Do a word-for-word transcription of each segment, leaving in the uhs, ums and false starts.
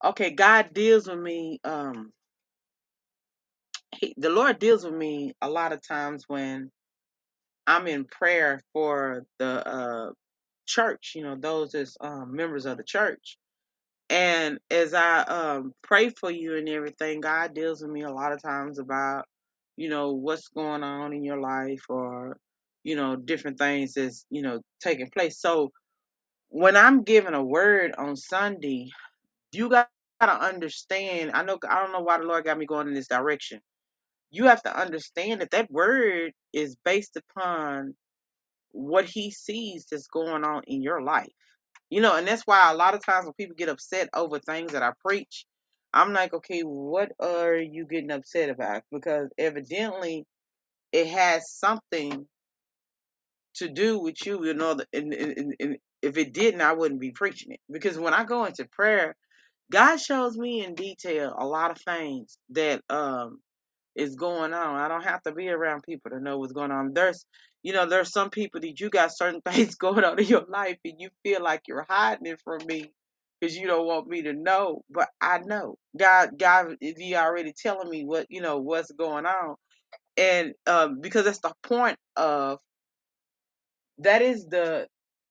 Okay, God deals with me. Um, he, the Lord deals with me a lot of times when I'm in prayer for the uh, church. You know, those as um, members of the church. And as I um, pray for you and everything, God deals with me a lot of times about, you know, what's going on in your life or, you know, different things that's, you know, taking place. So when I'm giving a word on Sunday, you got to understand. I know, I don't know why the Lord got me going in this direction. You have to understand that that word is based upon what He sees that's going on in your life. You know, and that's why a lot of times when people get upset over things that I preach, I'm like, okay, what are you getting upset about? Because evidently it has something to do with you, you know, and, and, and if it didn't, I wouldn't be preaching it. Because when I go into prayer, God shows me in detail a lot of things that um is going on. I don't have to be around people to know what's going on. There's, you know, there's some people that you got certain things going on in your life and you feel like you're hiding it from me because you don't want me to know. But I know God, God, is He already telling me what, you know, what's going on. And um, because that's the point of, that is the,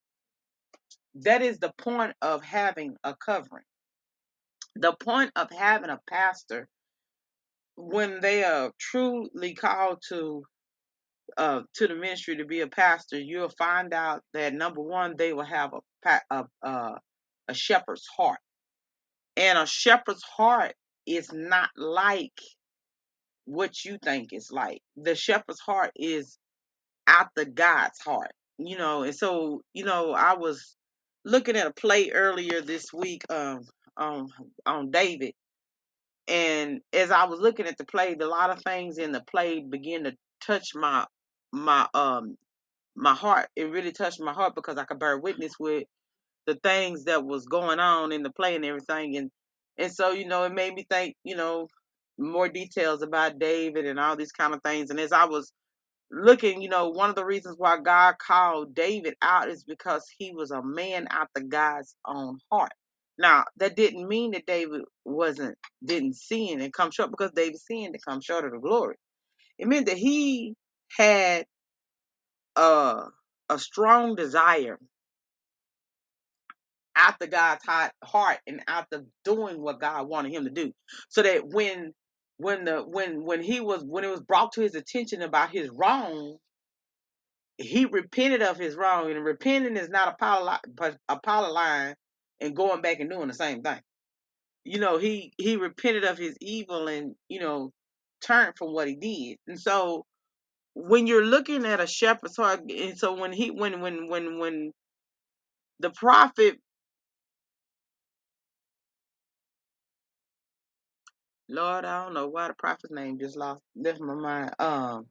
that is the point of having a covering. The point of having a pastor when they are truly called to uh, to the ministry to be a pastor, you'll find out that number one, they will have a pa- a, a, a shepherd's heart, and a shepherd's heart is not like what you think it's like. The shepherd's heart is after God's heart, you know. And so, you know, I was looking at a play earlier this week, um, on on David, and as I was looking at the play, a lot of things in the play began to touch my my um my heart. It really touched my heart because I could bear witness with the things that was going on in the play and everything. And and so, you know, it made me think, you know, more details about David and all these kind of things. And as I was looking, you know, one of the reasons why God called David out is because he was a man after God's own heart. Now, that didn't mean that David wasn't didn't sin and come short, because David sinned and come short of the glory. It meant that he had a a strong desire after God's hot heart and after doing what God wanted him to do. So that when when the when when he was when it was brought to his attention about his wrong, he repented of his wrong. And repenting is not apolo- apologizing and going back and doing the same thing. You know, he he repented of his evil and, you know, turned from what he did. And so when you're looking at a shepherd's heart, and so when he when when when when the prophet, Lord, I don't know why the prophet's name just lost left my mind. Um,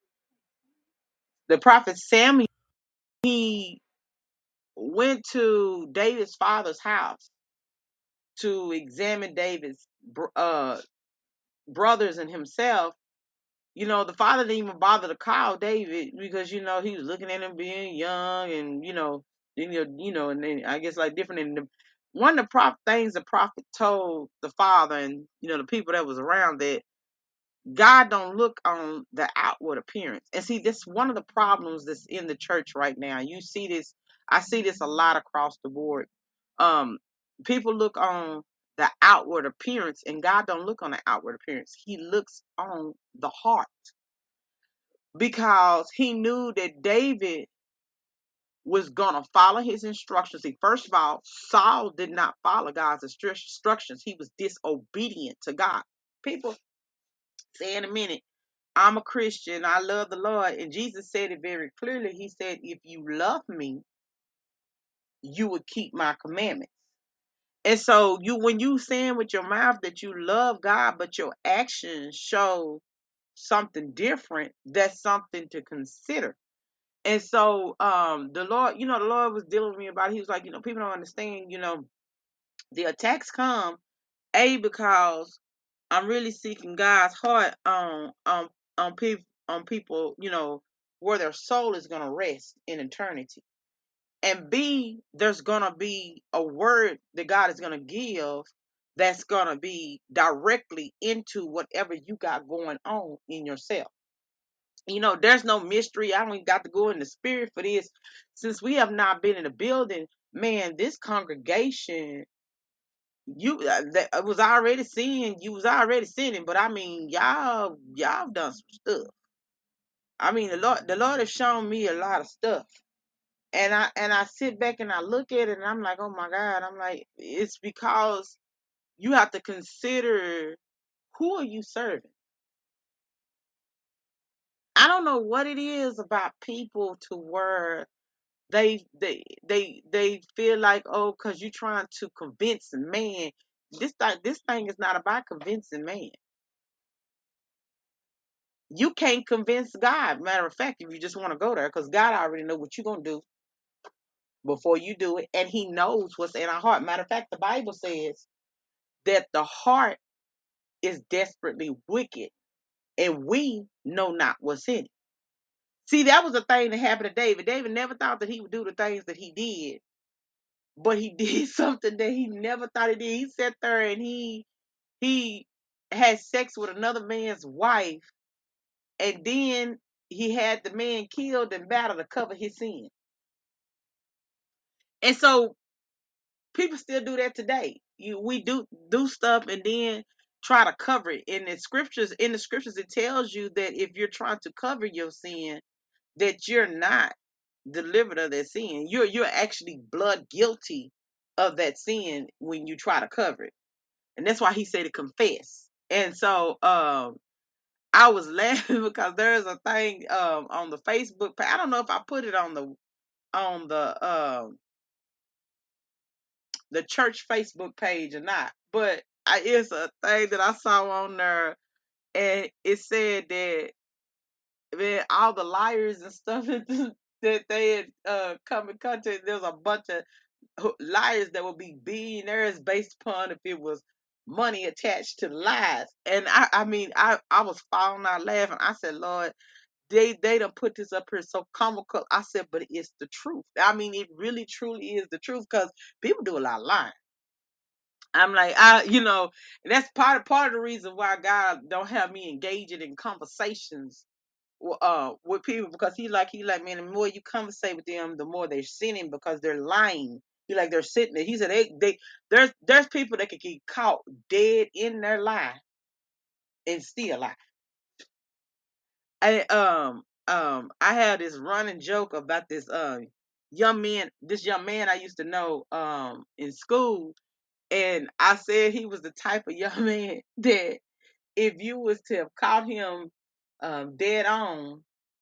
the prophet Samuel, he went to David's father's house to examine David's br- uh brothers and himself. You know, the father didn't even bother to call David because, you know, he was looking at him being young and, you know, you know, you know, and then I guess like different in the one of the prop things the prophet told the father and, you know, the people that was around, that God don't look on the outward appearance. And see, this one of the problems that's in the church right now. You see this, I see this a lot across the board. Um, People look on the outward appearance, and God don't look on the outward appearance. He looks on the heart, because he knew that David was gonna follow his instructions. See, first of all, Saul did not follow God's instru- instructions. He was disobedient to God. People say in a minute, I'm a Christian, I love the Lord. And Jesus said it very clearly. He said, if you love me, you would keep my commandments. And so you when you saying with your mouth that you love God, but your actions show something different, that's something to consider. And so um the Lord, you know, the Lord was dealing with me about it. He was like, you know, people don't understand, you know, the attacks come, A, because I'm really seeking God's heart on on on people on people, you know, where their soul is gonna rest in eternity. And B, there's gonna be a word that God is gonna give that's gonna be directly into whatever you got going on in yourself. You know, there's no mystery. I don't even got to go in the spirit for this. Since we have not been in the building, man, this congregation, you uh, that I was already seeing, you was already sinning, but I mean, y'all, y'all done some stuff. I mean, the Lord, the Lord has shown me a lot of stuff, and I and I sit back and I look at it, and I'm like, oh my God, I'm like, it's because you have to consider who are you serving. I don't know what it is about people to where they they they they feel like, oh, because you're trying to convince man. This thing this thing is not about convincing man. You can't convince God. Matter of fact, if you just want to go there, because God already know what you're gonna do before you do it, and He knows what's in our heart. Matter of fact, the Bible says that the heart is desperately wicked, and we know not what's in it. See, that was the thing that happened to David. David never thought that he would do the things that he did, but he did something that he never thought he did. He sat there and he he had sex with another man's wife, and then he had the man killed in battle to cover his sin. And so people still do that today. You we do do stuff and then try to cover it. In the scriptures, in the scriptures, it tells you that if you're trying to cover your sin, that you're not delivered of that sin. You're you're actually blood guilty of that sin when you try to cover it. And that's why he said to confess. And so um I was laughing because there's a thing um on the Facebook page. I don't know if I put it on the on the um the church Facebook page or not, but I, it's a thing that I saw on there, and it said that, man, all the liars and stuff that they had uh, come in contact. There's a bunch of liars that would be billionaires based upon if it was money attached to the lies. And I, I mean, I, I was falling out laughing. I said, Lord, they they done put this up here so comical. I said, but it's the truth. I mean, it really truly is the truth because people do a lot of lying. I'm like, I, you know, that's part of part of the reason why God don't have me engaging in conversations uh with people, because he like he like, man, the more you conversate with them, the more they're sinning because they're lying. He like they're sitting there. He said they they there's there's people that can get caught dead in their lie and still lie. I um um I had this running joke about this um young man, this young man I used to know um in school, and I said he was the type of young man that if you was to have caught him um dead on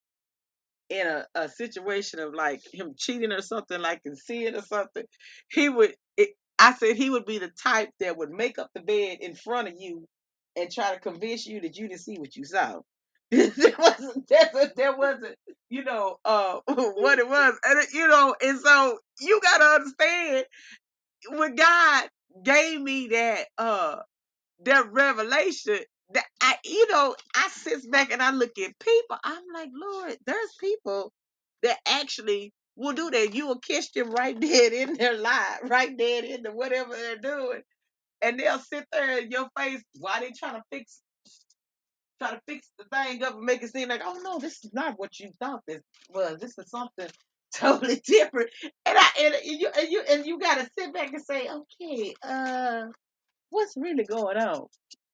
in a, a situation of like him cheating or something, like in sin or something, he would. It, I said he would be the type that would make up the bed in front of you and try to convince you that you didn't see what you saw. there wasn't, there, there wasn't, you know, uh, what it was, and it, you know, and so you gotta understand when God gave me that, uh, that revelation, that I, you know, I sit back and I look at people. I'm like, Lord, there's people that actually will do that. You will catch them right dead in their lie, right dead into whatever they're doing, and they'll sit there in your face while they trying to fix, try to fix the thing up and make it seem like, oh no, this is not what you thought this was. This is something totally different. And I and you and you and you got to sit back and say, okay, uh, what's really going on?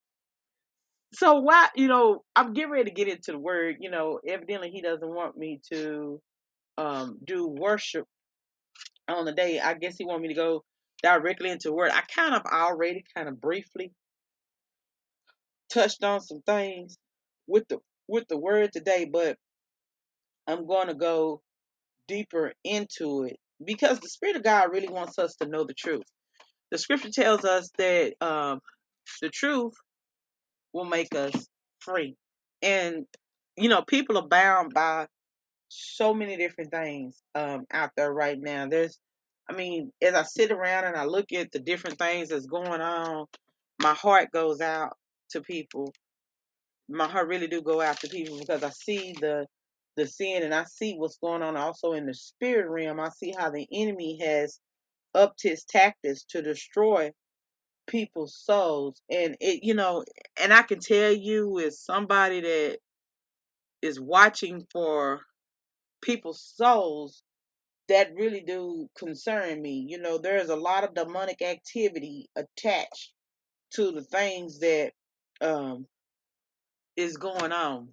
So why, you know, I'm getting ready to get into the word. You know, evidently he doesn't want me to um do worship on the day. I guess he want me to go directly into word. I kind of already kind of briefly touched on some things with the with the word today, but I'm going to go deeper into it because the Spirit of God really wants us to know the truth. The scripture tells us that um the truth will make us free. And you know, people are bound by so many different things um out there right now. There's, I mean, as I sit around and I look at the different things that's going on, my heart goes out to people. My heart really do go out to people because I see the the sin, and I see what's going on also in the spirit realm. I see how the enemy has upped his tactics to destroy people's souls. And it, you know, and I can tell you, as somebody that is watching for people's souls, that really do concern me. You know, there's a lot of demonic activity attached to the things that um is going on.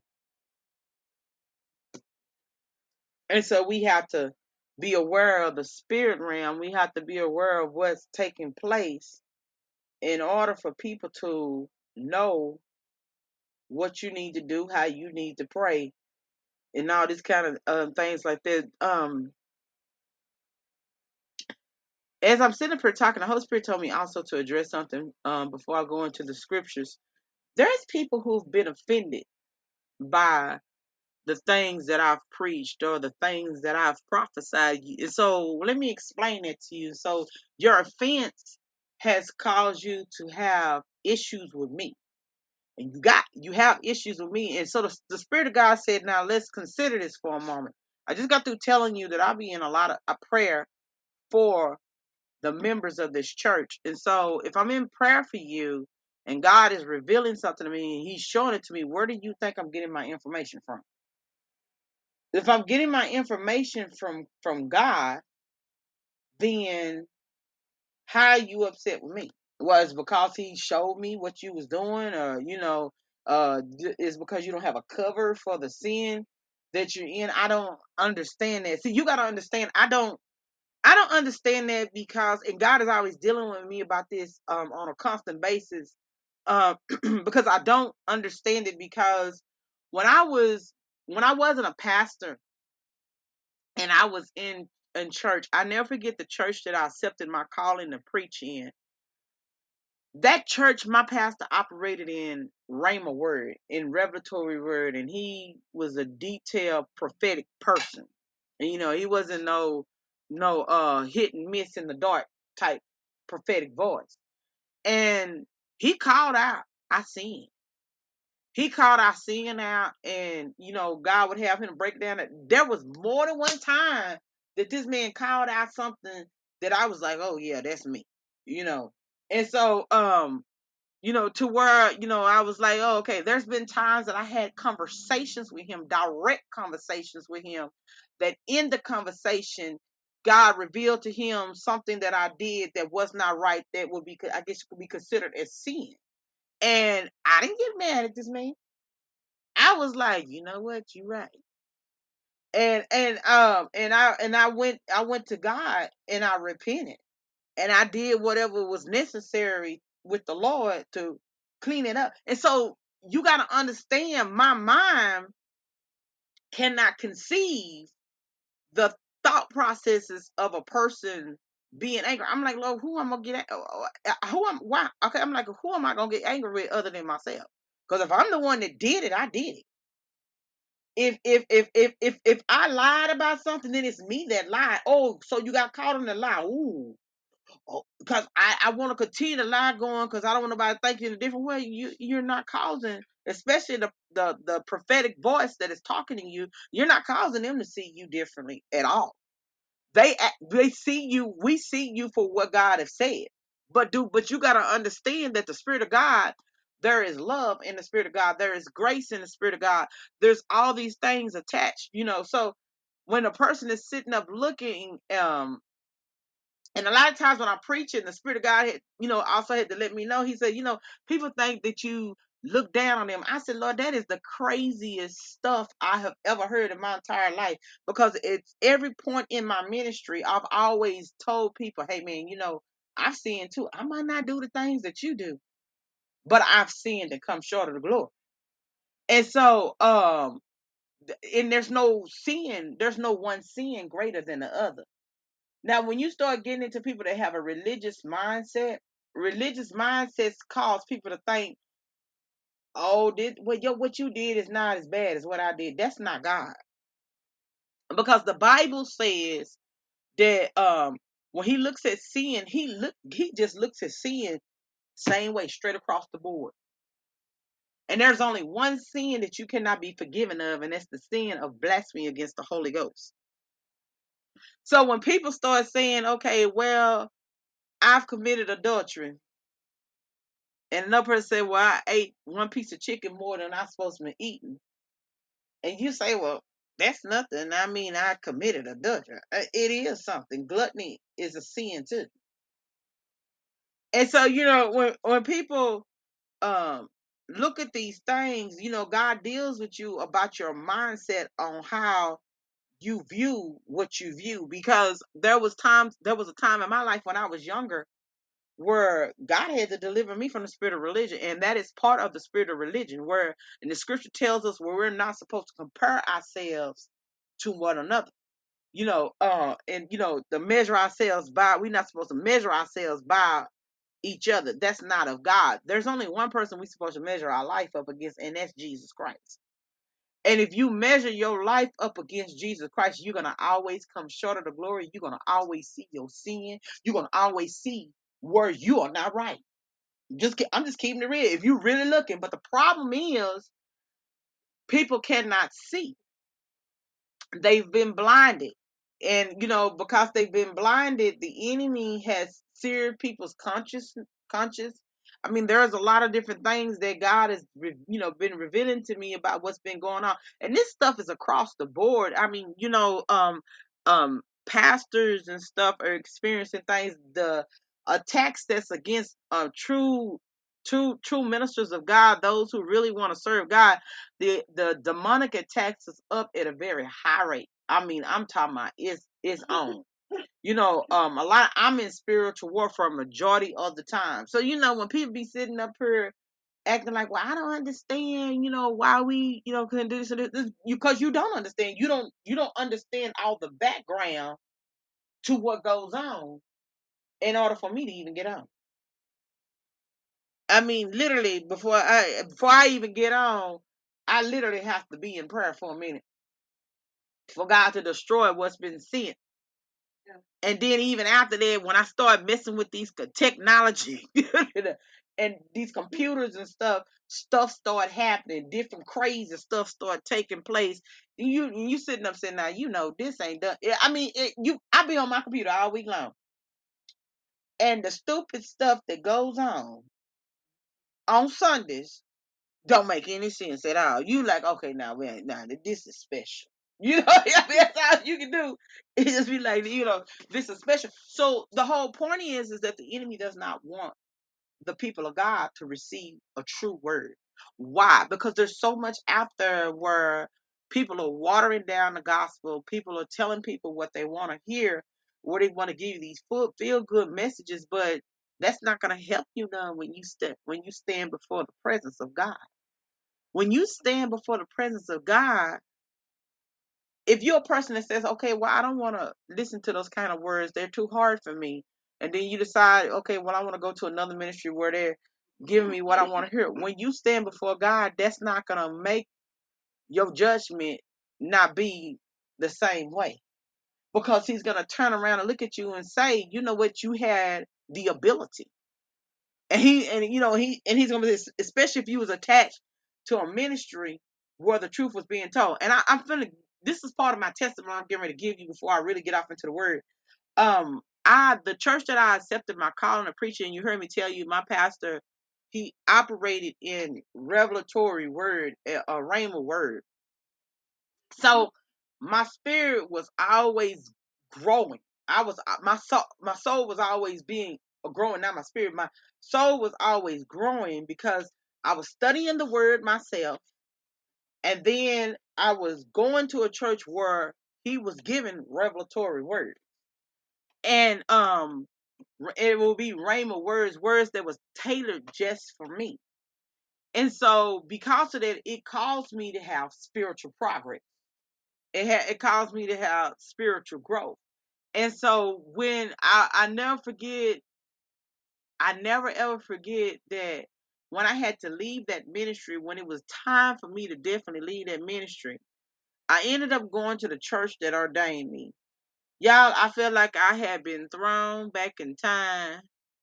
And so we have to be aware of the spirit realm. We have to be aware of what's taking place in order for people to know what you need to do, how you need to pray, and all these kind of um, things like that. Um, as I'm sitting up here talking, the Holy Spirit told me also to address something um, before I go into the scriptures. There's people who've been offended by the things that I've preached or the things that I've prophesied. And so let me explain it to you. So your offense has caused you to have issues with me. And you got you have issues with me. And so the, the Spirit of God said, now let's consider this for a moment. I just got through telling you that I'll be in a lot of a prayer for the members of this church. And so if I'm in prayer for you and God is revealing something to me and he's showing it to me, where do you think I'm getting my information from? If I'm getting my information from from God, then how are you upset with me? Was because he showed me what you was doing, or you know, uh, is because you don't have a cover for the sin that you're in? I don't understand that. See, you got to understand. I don't. I don't understand that because, and God is always dealing with me about this um, on a constant basis, um, because I don't understand it. Because when I was when I wasn't a pastor and I was in in church, I never forget the church that I accepted my calling to preach in. That church, my pastor operated in Rhema word, in revelatory word, and he was a detailed prophetic person. And you know, he wasn't no no uh hit and miss in the dark type prophetic voice. And he called out, I seen. He called our sin out, and you know, God would have him break down. There was more than one time that this man called out something that I was like, oh yeah, that's me, you know. And so, um, you know, to where, you know, I was like, oh, okay, there's been times that I had conversations with him, direct conversations with him, that in the conversation, God revealed to him something that I did that was not right, that would be, I guess, could be considered as sin. And I didn't get mad at this man. I was like, you know what, you're right. And and um and I and I went I went to God and I repented and I did whatever was necessary with the Lord to clean it up. And so you got to understand, my mind cannot conceive the thought processes of a person being angry. I'm like, Lord, who am I gonna get? a- Who am why? Okay, I'm like, who am I gonna get angry with other than myself? Because if I'm the one that did it, I did it. If if if if if if I lied about something, then it's me that lied. Oh, so you got caught on the lie. Ooh. Oh, because I, I want to continue to lie going because I don't want nobody to think you in a different way. You you're not causing, especially the, the the prophetic voice that is talking to you, you're not causing them to see you differently at all. They act- they see you, we see you for what God has said. But do but you gotta understand that the Spirit of God, there is love in the Spirit of God, there is grace in the Spirit of God. There's all these things attached, you know. So when a person is sitting up looking, um, and a lot of times when I'm preaching, the Spirit of God had, you know, also had to let me know. He said, you know, people think that you look down on them. I said, Lord, that is the craziest stuff I have ever heard in my entire life. Because it's every point in my ministry, I've always told people, hey man, you know, I've sinned too. I might not do the things that you do, but I've sinned and come short of the glory. And so, um, and there's no sin, there's no one sin greater than the other. Now, when you start getting into people that have a religious mindset, religious mindsets cause people to think, "Oh, this what yo what you did is not as bad as what I did." That's not God, because the Bible says that um when He looks at sin, He look He just looks at sin same way, straight across the board. And there's only one sin that you cannot be forgiven of, and that's the sin of blasphemy against the Holy Ghost. So when people start saying, "Okay, well, I've committed adultery," And another person said, well, I ate one piece of chicken more than I'm supposed to be eating. And you say, well, that's nothing. I mean, I committed adultery. Uh, It is something. Gluttony is a sin too. And so, you know, when when people um look at these things, you know, God deals with you about your mindset on how you view what you view. Because there was times there was a time in my life when I was younger where God had to deliver me from the spirit of religion. And that is part of the spirit of religion, where and the scripture tells us where we're not supposed to compare ourselves to one another. You know, uh, and you know, to measure ourselves by, we're not supposed to measure ourselves by each other. That's not of God. There's only one person we're supposed to measure our life up against, and that's Jesus Christ. And if you measure your life up against Jesus Christ, you're gonna always come short of the glory. You're gonna always see your sin. You're gonna always see where you are not right. Just I'm just keeping it real. If you're really looking, but the problem is people cannot see. They've been blinded. And you know, because they've been blinded, the enemy has seared people's conscious conscious. I mean, there's a lot of different things that God has, you know, been revealing to me about what's been going on, and this stuff is across the board. I mean, you know, um, um, pastors and stuff are experiencing things. The attacks that's against uh, true, true, true ministers of God, those who really want to serve God, the the demonic attacks is up at a very high rate. I mean, I'm talking about it's it's on. You know, um, a lot. I'm in spiritual warfare majority of the time. So you know, when people be sitting up here acting like, well, I don't understand. You know, why we, you know, couldn't do this, and this, this because you don't understand. You don't you don't understand all the background to what goes on in order for me to even get on. I mean, literally before I before I even get on, I literally have to be in prayer for a minute for God to destroy what's been sent. And then even after that, when I started messing with these technology and these computers and stuff, stuff started happening. Different crazy stuff started taking place. You you sitting up saying, now you know this ain't done. I mean, it, you I be on my computer all week long, and the stupid stuff that goes on on Sundays don't make any sense at all. You like, okay, now we ain't now this is special. You know, I mean, that's all you can do. It just be like, you know, this is special. So the whole point is, is that the enemy does not want the people of God to receive a true word. Why? Because there's so much out there where people are watering down the gospel. People are telling people what they want to hear, where they want to give you these full feel good messages, but that's not going to help you none when you step when you stand before the presence of God. When you stand before the presence of God, if you're a person that says, okay, well, I don't want to listen to those kind of words, they're too hard for me. And then you decide, okay, well, I want to go to another ministry where they're giving me what I want to hear. When you stand before God, that's not going to make your judgment not be the same way. Because he's going to turn around and look at you and say, you know what, you had the ability. And he, and you know, he, and he's going to be, especially if you was attached to a ministry where the truth was being told. And I, I'm feeling, this is part of my testimony I'm getting ready to give you before I really get off into the word. Um, I, the church that I accepted my calling of preaching, and you heard me tell you, my pastor, he operated in revelatory word, a, a rhema word. So my spirit was always growing. I was my soul, my soul was always being growing. Not my spirit, my soul was always growing because I was studying the word myself, and then I was going to a church where he was giving revelatory word, and um, it will be rhema words, words that was tailored just for me. And so, because of that, it caused me to have spiritual progress. It ha- it caused me to have spiritual growth. And so when I I never forget, I never ever forget that when I had to leave that ministry, when it was time for me to definitely leave that ministry, I ended up going to the church that ordained me. Y'all, I felt like I had been thrown back in time.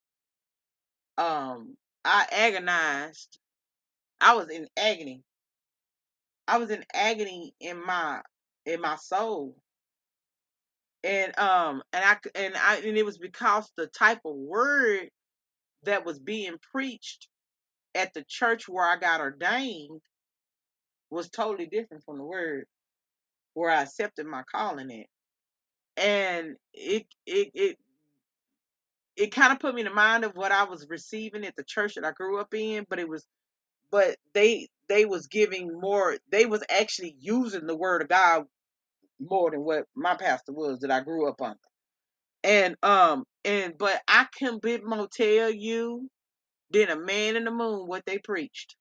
Um, I agonized. I was in agony. I was in agony in my in my soul. And um and I and I and it was because the type of word that was being preached at the church where I got ordained was totally different from the word where I accepted my calling at. And it it it it kind of put me in the mind of what I was receiving at the church that I grew up in, but it was but they they was giving more, they was actually using the word of God more than what my pastor was that I grew up under. And um and but I can bit more tell you than a man in the moon what they preached.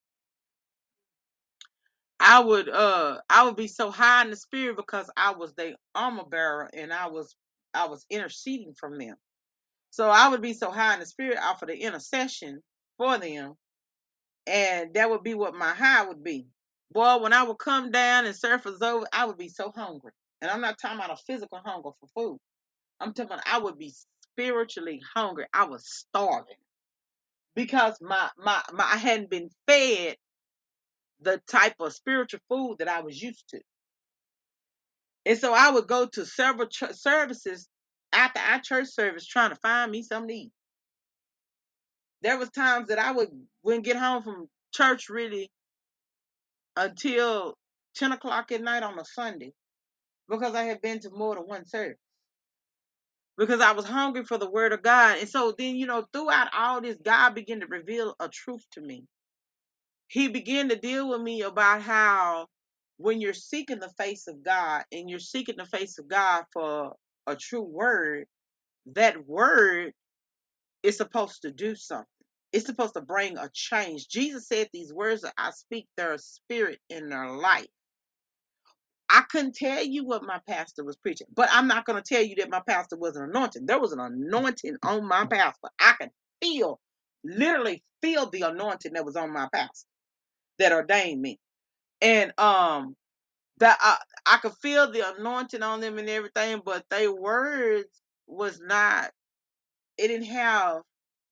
I would uh I would be so high in the spirit because I was their armor bearer, and I was I was interceding from them. So I would be so high in the spirit off of the intercession for them, and that would be what my high would be. Boy, when I would come down and surface over, I would be so hungry. And I'm not talking about a physical hunger for food. I'm talking about I would be spiritually hungry. I was starving because my my, my I hadn't been fed the type of spiritual food that I was used to. And so I would go to several ch- services after our church service trying to find me something to eat. There was times that I would wouldn't get home from church really until ten o'clock at night on a Sunday because I had been to more than one service. Because I was hungry for the word of God. And so then, you know, throughout all this, God began to reveal a truth to me. He began to deal with me about how when you're seeking the face of God and you're seeking the face of God for a true word, that word is supposed to do something. It's supposed to bring a change. Jesus said these words that I speak, their spirit in their life. I couldn't tell you what my pastor was preaching, but I'm not going to tell you that my pastor wasn't anointed. There was an anointing on my pastor. I could feel, literally feel the anointing that was on my pastor that ordained me. And um that I, I could feel the anointing on them and everything, but their words was not, it didn't have,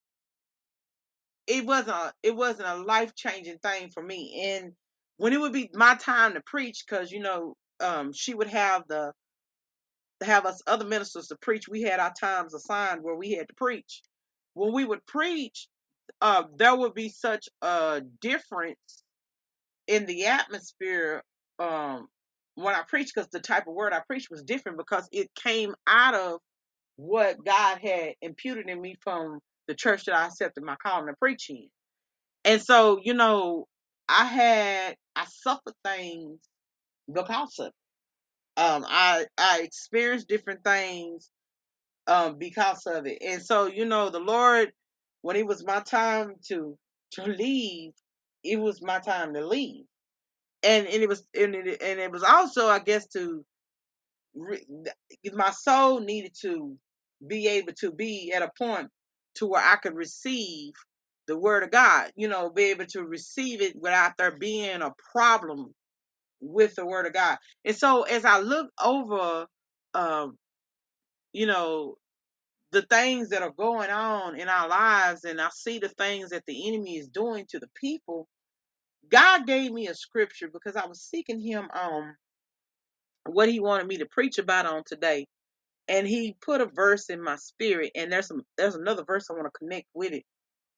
it wasn't a, it wasn't a life-changing thing for me. And when it would be my time to preach, because you know, um she would have the have us other ministers to preach. We had our times assigned where we had to preach. When we would preach, uh, there would be such a difference in the atmosphere um, when I preached, because the type of word I preached was different because it came out of what God had imputed in me from the church that I accepted my calling to preach in. And so, you know, I had I suffered things because of it. Um, I I experienced different things um because of it. And so, you know, the Lord, when it was my time to to leave, it was my time to leave. And and it was and it, and it was also, I guess, to re, my soul needed to be able to be at a point to where I could receive the word of God, you know, be able to receive it without there being a problem with the word of God. And so as I look over um you know the things that are going on in our lives, and I see the things that the enemy is doing to the people, God gave me a scripture because I was seeking him on what he wanted me to preach about on today. And he put a verse in my spirit, and there's some there's another verse I want to connect with it.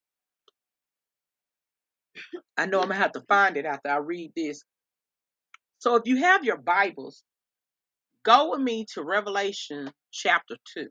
I know I'm gonna have to find it after I read this. So if you have your Bibles, go with me to Revelation chapter two.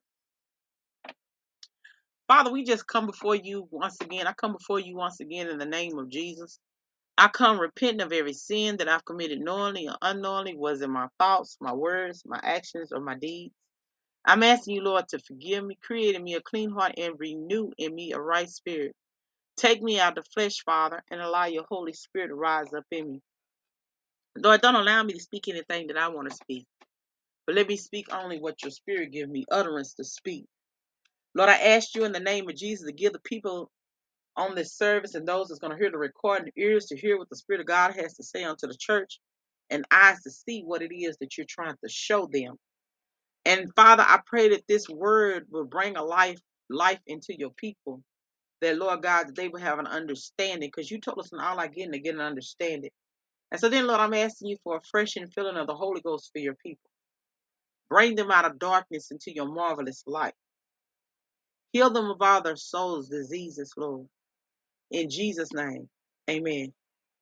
Father, we just come before you once again. I come before you once again in the name of Jesus. I come repenting of every sin that I've committed knowingly or unknowingly, was in my thoughts, my words, my actions, or my deeds. I'm asking you, Lord, to forgive me, create in me a clean heart, and renew in me a right spirit. Take me out of the flesh, Father, and allow your Holy Spirit to rise up in me. Lord, don't allow me to speak anything that I want to speak, but let me speak only what your Spirit give me utterance to speak. Lord, I ask you in the name of Jesus to give the people on this service and those that's going to hear the recording, ears to hear what the Spirit of God has to say unto the church, and eyes to see what it is that you're trying to show them. And Father, I pray that this word will bring a life life into your people, that Lord God, that they will have an understanding, because you told us in all our getting to get an understanding. And so then, Lord, I'm asking you for a fresh infilling of the Holy Ghost for your people. Bring them out of darkness into your marvelous light. Heal them of all their souls' diseases, Lord. In Jesus' name. Amen.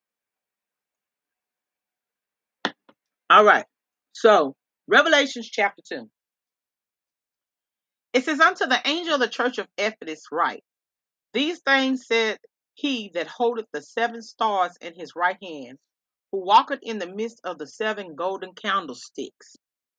All right. So, Revelations chapter two. It says, unto the angel of the church of Ephesus write, these things said he that holdeth the seven stars in his right hand, who walketh in the midst of the seven golden candlesticks.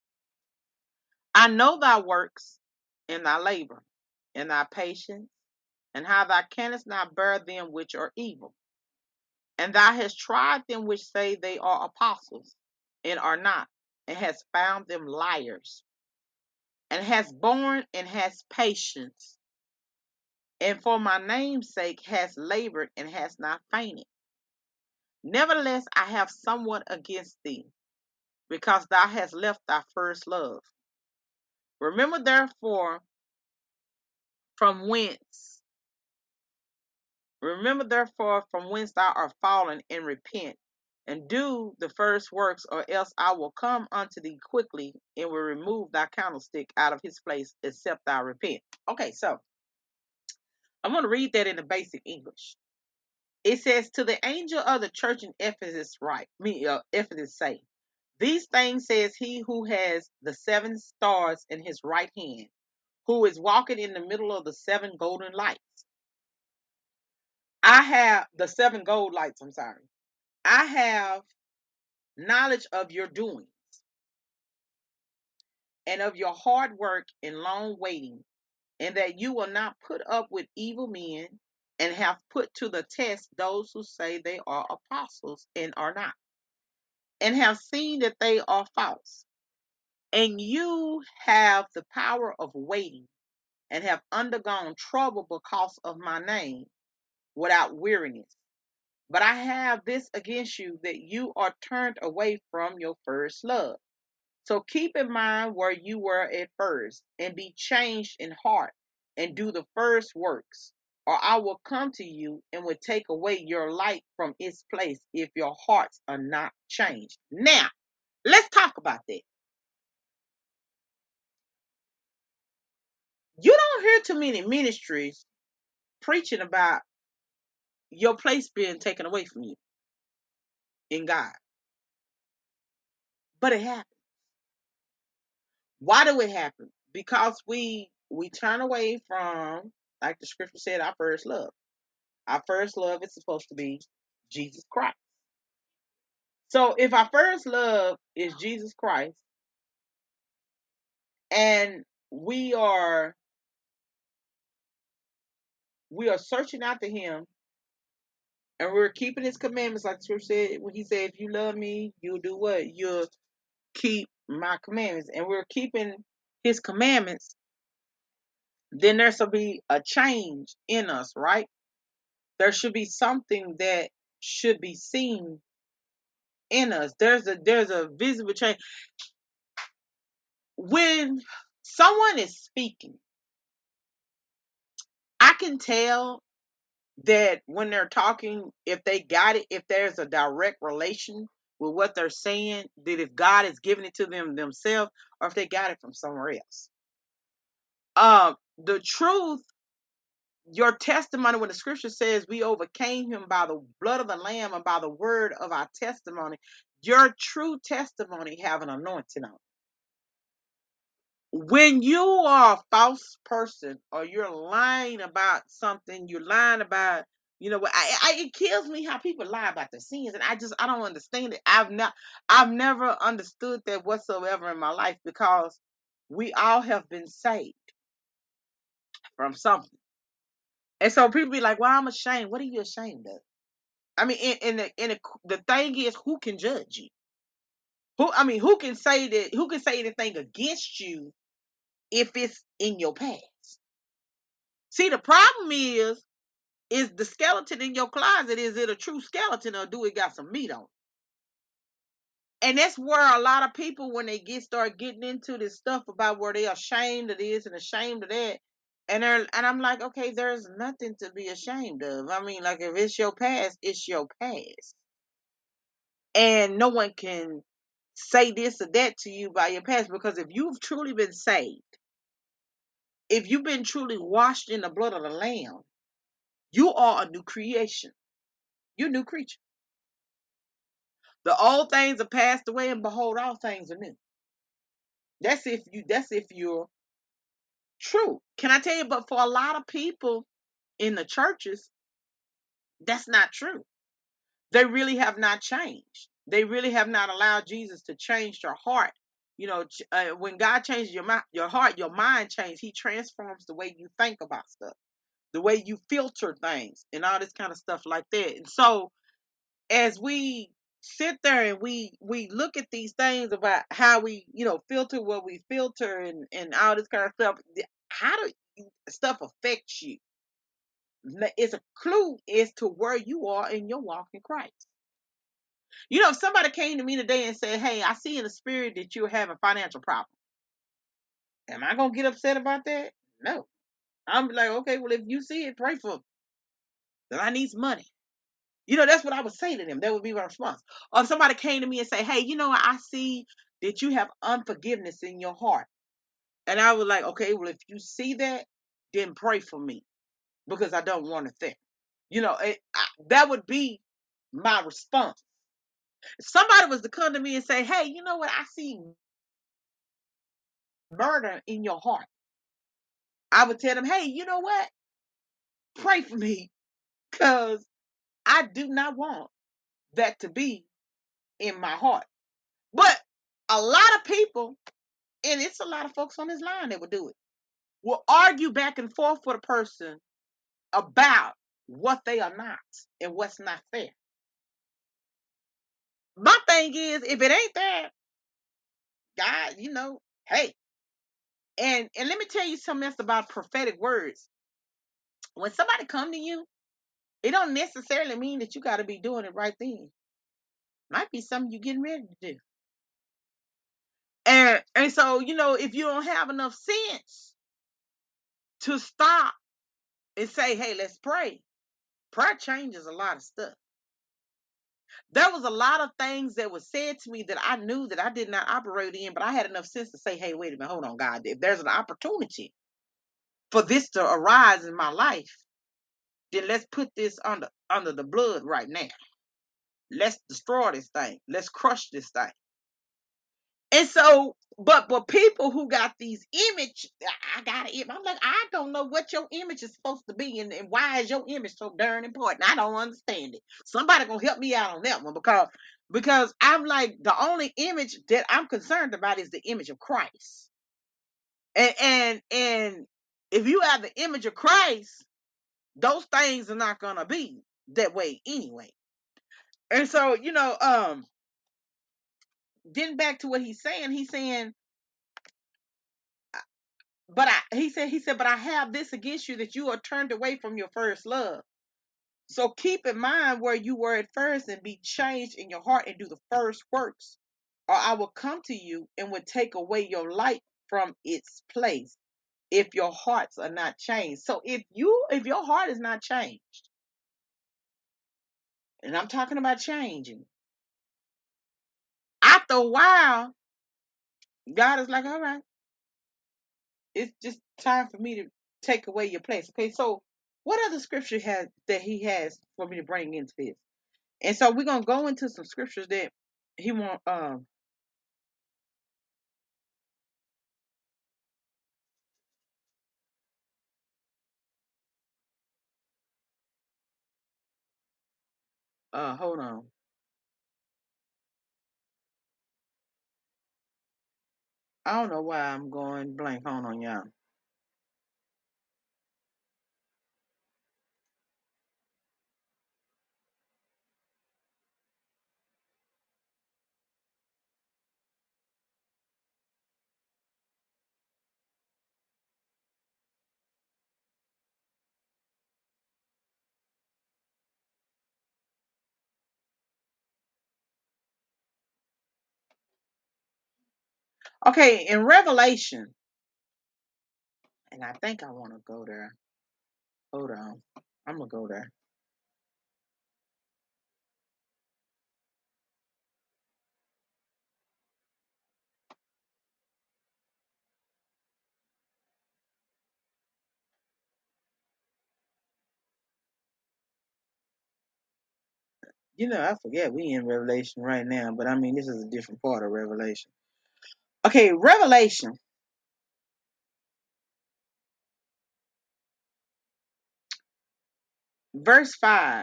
I know thy works, and thy labor, and thy patience, and how thou canst not bear them which are evil. And thou hast tried them which say they are apostles, and are not, and hast found them liars, and hast borne and hast patience, and for my name's sake hast labored and hast not fainted. Nevertheless, I have somewhat against thee, because thou hast left thy first love. Remember therefore from whence, remember therefore from whence thou art fallen, and repent, and do the first works, or else I will come unto thee quickly, and will remove thy candlestick out of his place, except thou repent. Okay, so I'm going to read that in the basic English. It says, to the angel of the church in Ephesus write, me, uh, Ephesus say, these things says he who has the seven stars in his right hand, who is walking in the middle of the seven golden lights. I have the seven gold lights, I'm sorry. I have knowledge of your doings, and of your hard work and long waiting, and that you will not put up with evil men, and have put to the test those who say they are apostles and are not, and have seen that they are false. And you have the power of waiting, and have undergone trouble because of my name, without weariness. But I have this against you, that you are turned away from your first love. So keep in mind where you were at first, and be changed in heart, and do the first works, or I will come to you and will take away your light from its place if your hearts are not changed. Now, let's talk about that. You don't hear too many ministries preaching about your place being taken away from you in God, but it happens. Why do it happen? Because we we turn away from, like the scripture said, our first love. Our first love is supposed to be Jesus Christ. So if our first love is Jesus Christ, and we are we are searching after him, and we're keeping his commandments, like the scripture said, when he said, if you love me, you'll do what? You'll keep my commandments. And we're keeping his commandments, then there should be a change in us, right? There should be something that should be seen in us. There's a there's a visible change. When someone is speaking, I can tell that when they're talking, if they got it, if there's a direct relation with what they're saying, that if God is giving it to them themselves, or if they got it from somewhere else. Um, the truth, your testimony, when the scripture says we overcame him by the blood of the Lamb and by the word of our testimony, your true testimony have an anointing on it. When you are a false person, or you're lying about something, you're lying about, you know what, I, I, it kills me how people lie about their sins, and I just I don't understand it. I've not I've never understood that whatsoever in my life, because we all have been saved from something. And so people be like, well, I'm ashamed. What are you ashamed of? I mean, in, in the in the, the thing is, who can judge you? Who I mean, who can say that? Who can say anything against you if it's in your past? See, the problem is, is the skeleton in your closet, is it a true skeleton, or do it got some meat on it? And that's where a lot of people, when they get start getting into this stuff about where they're ashamed of this and ashamed of that, and they're and I'm like, okay, there's nothing to be ashamed of. I mean, like, if it's your past, it's your past. And no one can say this or that to you by your past, because if you've truly been saved, if you've been truly washed in the blood of the Lamb, You are a new creation. You're a new creature. The old things are passed away, and behold, all things are new. That's if you. That's if you're true. Can I tell you? But for a lot of people in the churches, that's not true. They really have not changed. They really have not allowed Jesus to change their heart. You know, uh, when God changes your mind, your heart, your mind changes. He transforms the way you think about stuff, the way you filter things, and all this kind of stuff like that. And so, as we sit there and we we look at these things about how we, you know, filter what we filter and and all this kind of stuff, how do you, stuff affects you? It's a clue as to where you are in your walk in Christ. You know, if somebody came to me today and said, "Hey, I see in the spirit that you're having financial problems," am I gonna get upset about that? No. I'm like, okay, well, if you see it, pray for me. That I need some money. You know, that's what I would say to them. That would be my response. Or if somebody came to me and say, "Hey, you know, I see that you have unforgiveness in your heart," and I was like, "Okay, well, if you see that, then pray for me because I don't want it there." You know, it, I, that would be my response. If somebody was to come to me and say, "Hey, you know what? I see murder in your heart," I would tell them, "Hey, you know what? Pray for me because I do not want that to be in my heart." But a lot of people, and it's a lot of folks on this line that would do it, will argue back and forth with a person about what they are not and what's not fair. My thing is, if it ain't there, God, you know, hey, and and let me tell you something else about prophetic words. When somebody come to you, it don't necessarily mean that you got to be doing it right then. Might be something you're getting ready to do. And and so, you know, if you don't have enough sense to stop and say, "Hey, let's pray." Prayer changes a lot of stuff. There was a lot of things that was said to me that I knew that I did not operate in, but I had enough sense to say, "Hey, wait a minute, hold on, God. If there's an opportunity for this to arise in my life, then let's put this under under the blood right now. Let's destroy this thing. Let's crush this thing." And so, but but people who got these image, I got an image. I'm like, I don't know what your image is supposed to be, and, and why is your image so darn important? I don't understand it. Somebody gonna help me out on that one because because I'm like the only image that I'm concerned about is the image of Christ. And and and if you have the image of Christ, those things are not gonna be that way anyway. And so, you know, um, getting back to what he's saying, he's saying But I, he said, he said, but I have this against you that you are turned away from your first love. So keep in mind where you were at first and be changed in your heart and do the first works. Or I will come to you and will take away your light from its place if your hearts are not changed. So if you, if your heart is not changed, and I'm talking about changing, after a while, God is like, all right, it's just time for me to take away your place. Okay, so what other scripture has that he has for me to bring into this? And so we're gonna go into some scriptures that he want. Um, uh, hold on. I don't know why I'm going blank. Hold on, y'all. Okay, in Revelation, and I think I want to go there. Hold on, I'm gonna go there. You know, I forget we in Revelation right now, but I mean this is a different part of Revelation. Okay, Revelation. Verse five.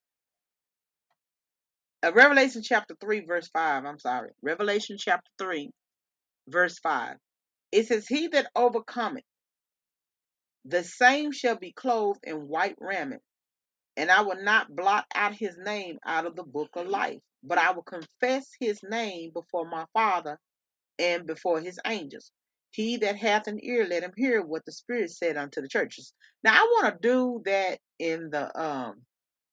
Uh, Revelation chapter three, verse five. I'm sorry. Revelation chapter three, verse five. It says, He that overcometh, the same shall be clothed in white raiment, and I will not blot out his name out of the book of life, but I will confess his name before my Father and before his angels. He that hath an ear, let him hear what the Spirit said unto the churches. Now I want to do that in the um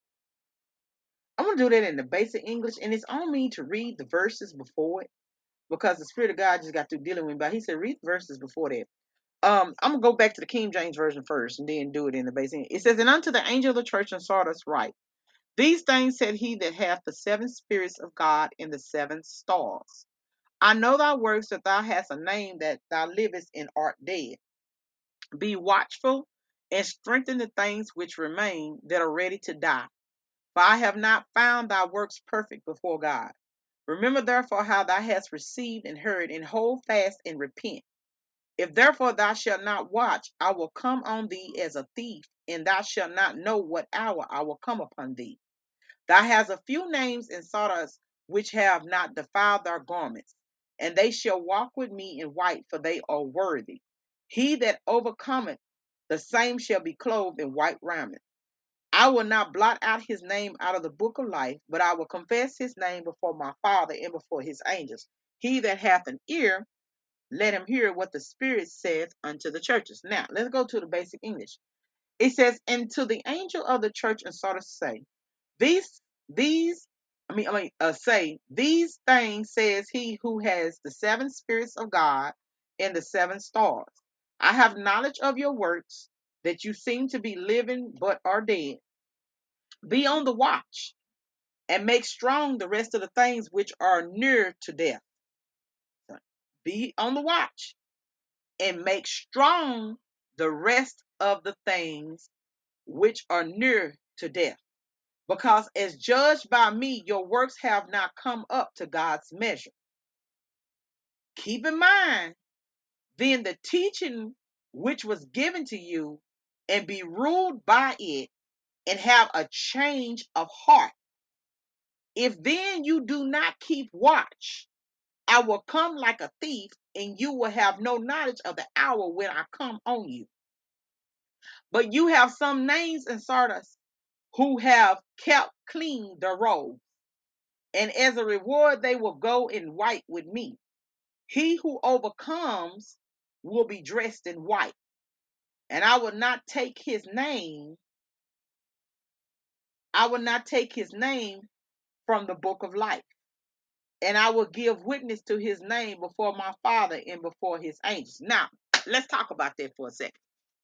I want to do that in the basic English, and it's on me to read the verses before it because the Spirit of God just got through dealing with me. But He said read the verses before that. Um, I'm gonna go back to the King James version first, and then do it in the basic. It says, "And unto the angel of the church in Sardis write, These things said he that hath the seven spirits of God and the seven stars. I know thy works, that thou hast a name, that thou livest and art dead. Be watchful and strengthen the things which remain that are ready to die. For I have not found thy works perfect before God. Remember therefore how thou hast received and heard, and hold fast and repent. If therefore thou shalt not watch, I will come on thee as a thief, and thou shalt not know what hour I will come upon thee. Thou hast a few names in Sardis which have not defiled their garments, and they shall walk with me in white, for they are worthy. He that overcometh, the same shall be clothed in white raiment. I will not blot out his name out of the book of life, but I will confess his name before my Father and before his angels. He that hath an ear, let him hear what the Spirit saith unto the churches. Now, let's go to the basic English. It says, And to the angel of the church in Sardis say, These, these, I mean, I mean, uh, say, These things says he who has the seven spirits of God and the seven stars. I have knowledge of your works, that you seem to be living but are dead. Be on the watch, and make strong the rest of the things which are near to death. Be on the watch, and make strong the rest of the things which are near to death. Because as judged by me, your works have not come up to God's measure. Keep in mind, then, the teaching which was given to you, and be ruled by it, and have a change of heart. If then you do not keep watch, I will come like a thief, and you will have no knowledge of the hour when I come on you. But you have some names in Sardis who have kept clean their robes, and as a reward they will go in white with me. He who overcomes will be dressed in white, and I will not take his name, I will not take his name from the book of life, and I will give witness to his name before my Father and before his angels. Now, let's talk about that for a second.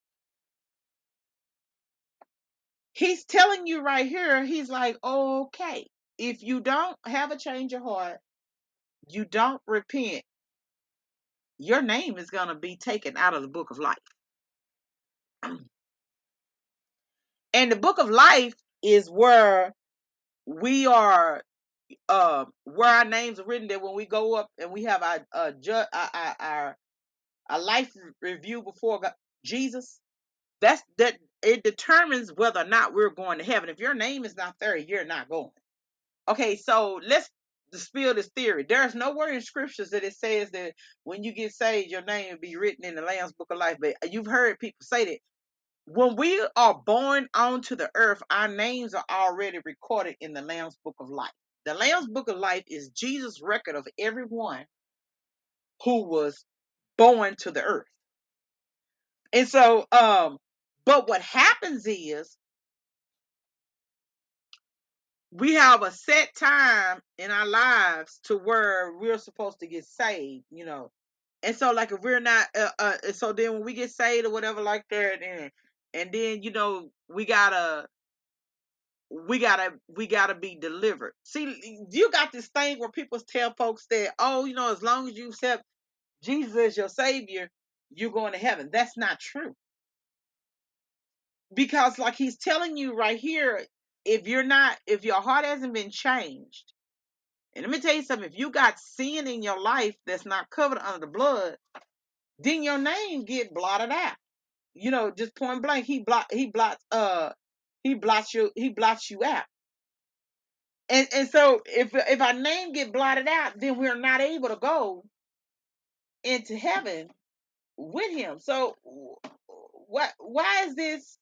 He's telling you right here, he's like, okay, if you don't have a change of heart, you don't repent, your name is going to be taken out of the book of life. And the book of life is where we are, uh, where our names are written, that when we go up and we have our, uh, ju- our, our, our, our life review before God, Jesus, that's that it determines whether or not we're going to heaven. If your name is not there, you're not going. Okay, so let's dispel this theory. There's nowhere in scriptures that it says that when you get saved, your name will be written in the Lamb's book of life. But you've heard people say that when we are born onto the earth, our names are already recorded in the Lamb's book of life. The Lamb's book of life is Jesus' record of everyone who was born to the earth. And so, um, but what happens is we have a set time in our lives to where we're supposed to get saved, you know. And so, like, if we're not, uh, uh so then when we get saved or whatever like that, and and then you know we gotta, we gotta, we gotta be delivered. See, you got this thing where people tell folks that, oh, you know, as long as you accept Jesus as your savior, you're going to heaven. That's not true, because like he's telling you right here. if you're not, if your heart hasn't been changed, and let me tell you something, if you got sin in your life that's not covered under the blood, then your name get blotted out. You know, just point blank, he blot he blots uh he blots you he blots you out. And and so if if our name get blotted out, then we're not able to go into heaven with him. So what why is this,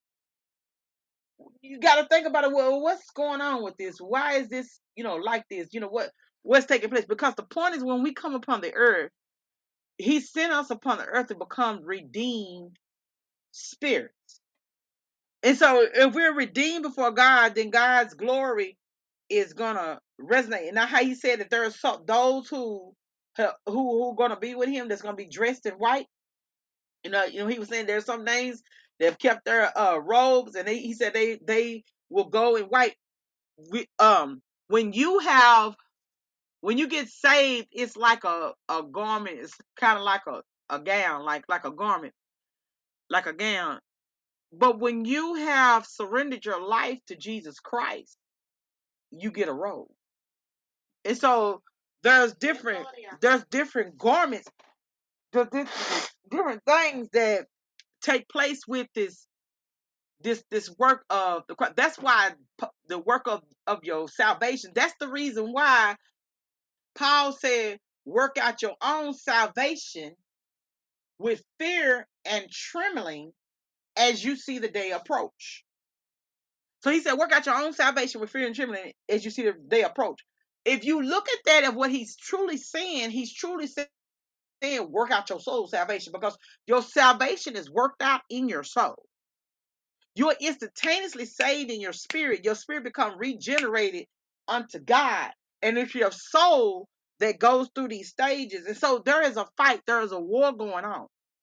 you got to think about it. Well, what's going on with this? Why is this, you know, like this? You know, what what's taking place? Because the point is, when we come upon the earth, he sent us upon the earth to become redeemed spirits. And so if we're redeemed before God, then God's glory is gonna resonate. And now how he said that there are some, those who who who gonna be with him, that's gonna be dressed in white. You know, you know, he was saying there's some names that have kept their uh robes, and they, he said they they will go in white. We, um when you have when you get saved, it's like a a garment. It's kind of like a a gown, like like a garment, like a gown. But when you have surrendered your life to Jesus Christ, you get a robe. And so there's different there's different garments, there's different, different things that take place with this this this work of the Christ. That's why the work of of your salvation. That's the reason why Paul said, work out your own salvation with fear and trembling as you see the day approach. So he said, work out your own salvation with fear and trembling as you see the day approach. If you look at that, of what he's truly saying, he's truly saying, work out your soul salvation, because your salvation is worked out in your soul. You're instantaneously saved in your spirit. Your spirit becomes regenerated unto God. And it's your soul that goes through these stages. And so there is a fight, there is a war going on.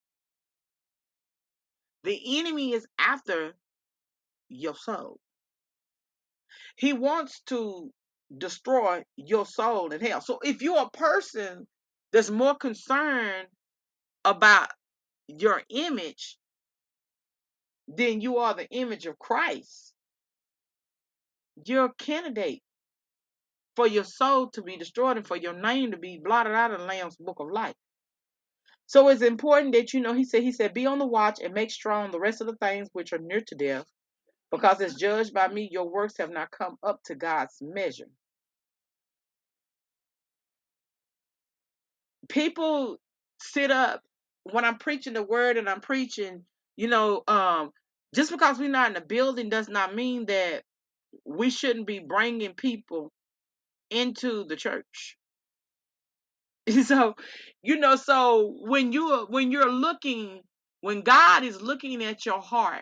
The enemy is after your soul. He wants to destroy your soul in hell. So if you're a person that's more concerned about your image than you are the image of Christ, you're a candidate for your soul to be destroyed and for your name to be blotted out of the Lamb's book of life. So it's important that you know, he said, he said, be on the watch and make strong the rest of the things which are near to death, because as judged by me, your works have not come up to God's measure. People sit up when I'm preaching the word, and I'm preaching, you know, um, just because we're not in the building does not mean that we shouldn't be bringing people into the church. So, you know, so when you when you're looking, when God is looking at your heart,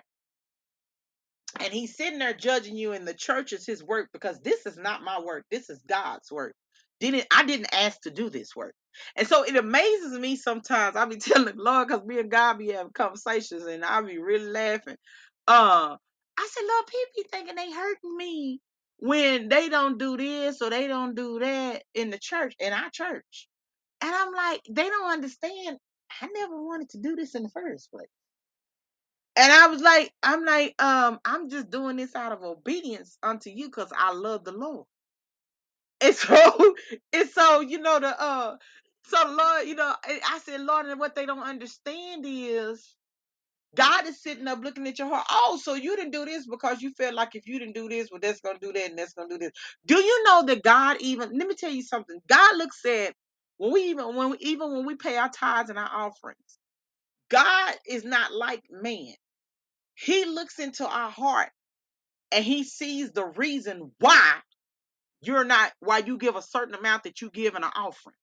and he's sitting there judging you, in the church is his work, because this is not my work, this is God's work. Didn't I didn't ask to do this work. And so it amazes me sometimes. I be telling the Lord, because me and God be having conversations, and I be really laughing. Uh I said, Lord, people be thinking they hurting me when they don't do this or they don't do that in the church, in our church. And I'm like, they don't understand. I never wanted to do this in the first place. And I was like, I'm like, um, I'm just doing this out of obedience unto you, because I love the Lord. And so, and so, you know, the uh, so Lord, you know, I I said, Lord, and what they don't understand is God is sitting up looking at your heart. Oh, so you didn't do this because you felt like if you didn't do this, well, that's gonna do that and that's gonna do this. Do you know that God even? Let me tell you something. God looks at, when we even when we even when we pay our tithes and our offerings. God is not like man. He looks into our heart, and he sees the reason why you're not, why you give a certain amount that you give in an offering.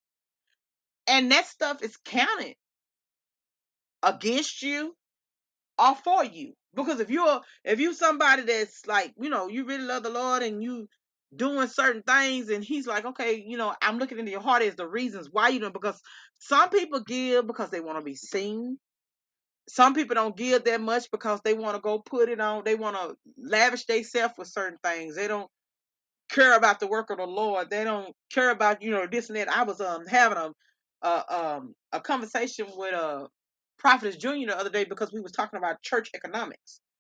And that stuff is counted against you or for you. Because if you're if you somebody that's like, you know, you really love the Lord, and you doing certain things, and he's like, okay, you know, I'm looking into your heart as the reasons why you do. Because some people give because they want to be seen. Some people don't give that much because they want to go put it on. They want to lavish themselves with certain things. They don't care about the work of the Lord. They don't care about, you know, this and that. I was um having a a um a conversation with a Prophetess Junior the other day, because we was talking about church economics.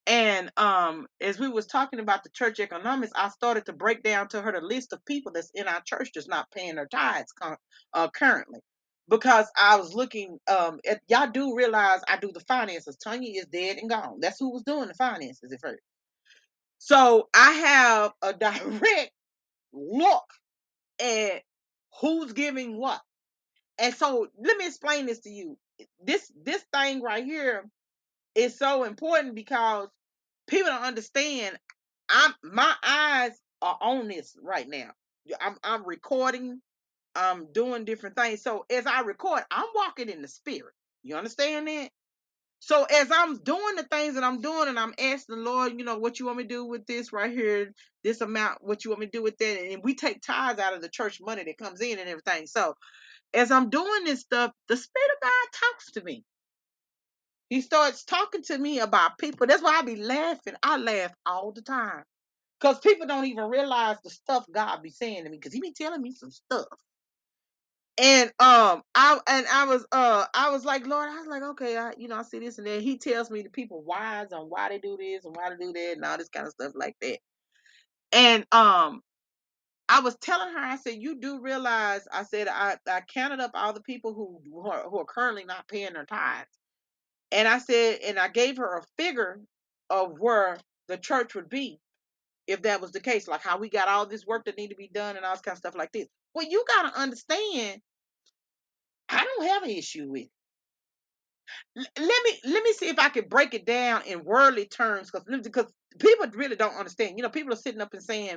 And um, as we was talking about the church economics, I started to break down to her the list of people that's in our church that's not paying their tithes con- uh, currently. Because I was looking, um, at, y'all do realize I do the finances. Tanya is dead and gone. That's who was doing the finances at first. So I have a direct look at who's giving what. And so let me explain this to you. This this thing right here is so important because people don't understand. I'm my eyes are on this right now. I'm I'm recording. I'm doing different things. So as I record, I'm walking in the spirit. You understand that? So as I'm doing the things that I'm doing, and I'm asking the Lord, you know, what you want me to do with this right here, this amount, what you want me to do with that, and we take tithes out of the church money that comes in and everything. So as I'm doing this stuff, the Spirit of God talks to me. He starts talking to me about people. That's why I be laughing. I laugh all the time. Because people don't even realize the stuff God be saying to me. Because he be telling me some stuff. And um I and I was uh I was like, Lord, I was like, okay, I you know, I see this and that. He tells me the people whys on why they do this and why they do that and all this kind of stuff like that. And um I was telling her, I said, you do realize, I said, I, I counted up all the people who who are, who are currently not paying their tithes. And I said, and I gave her a figure of where the church would be if that was the case, like how we got all this work that need to be done and all this kind of stuff like this. Well, you got to understand, I don't have an issue with it. L- let me let me see if I can break it down in worldly terms, because because people really don't understand. You know, people are sitting up and saying,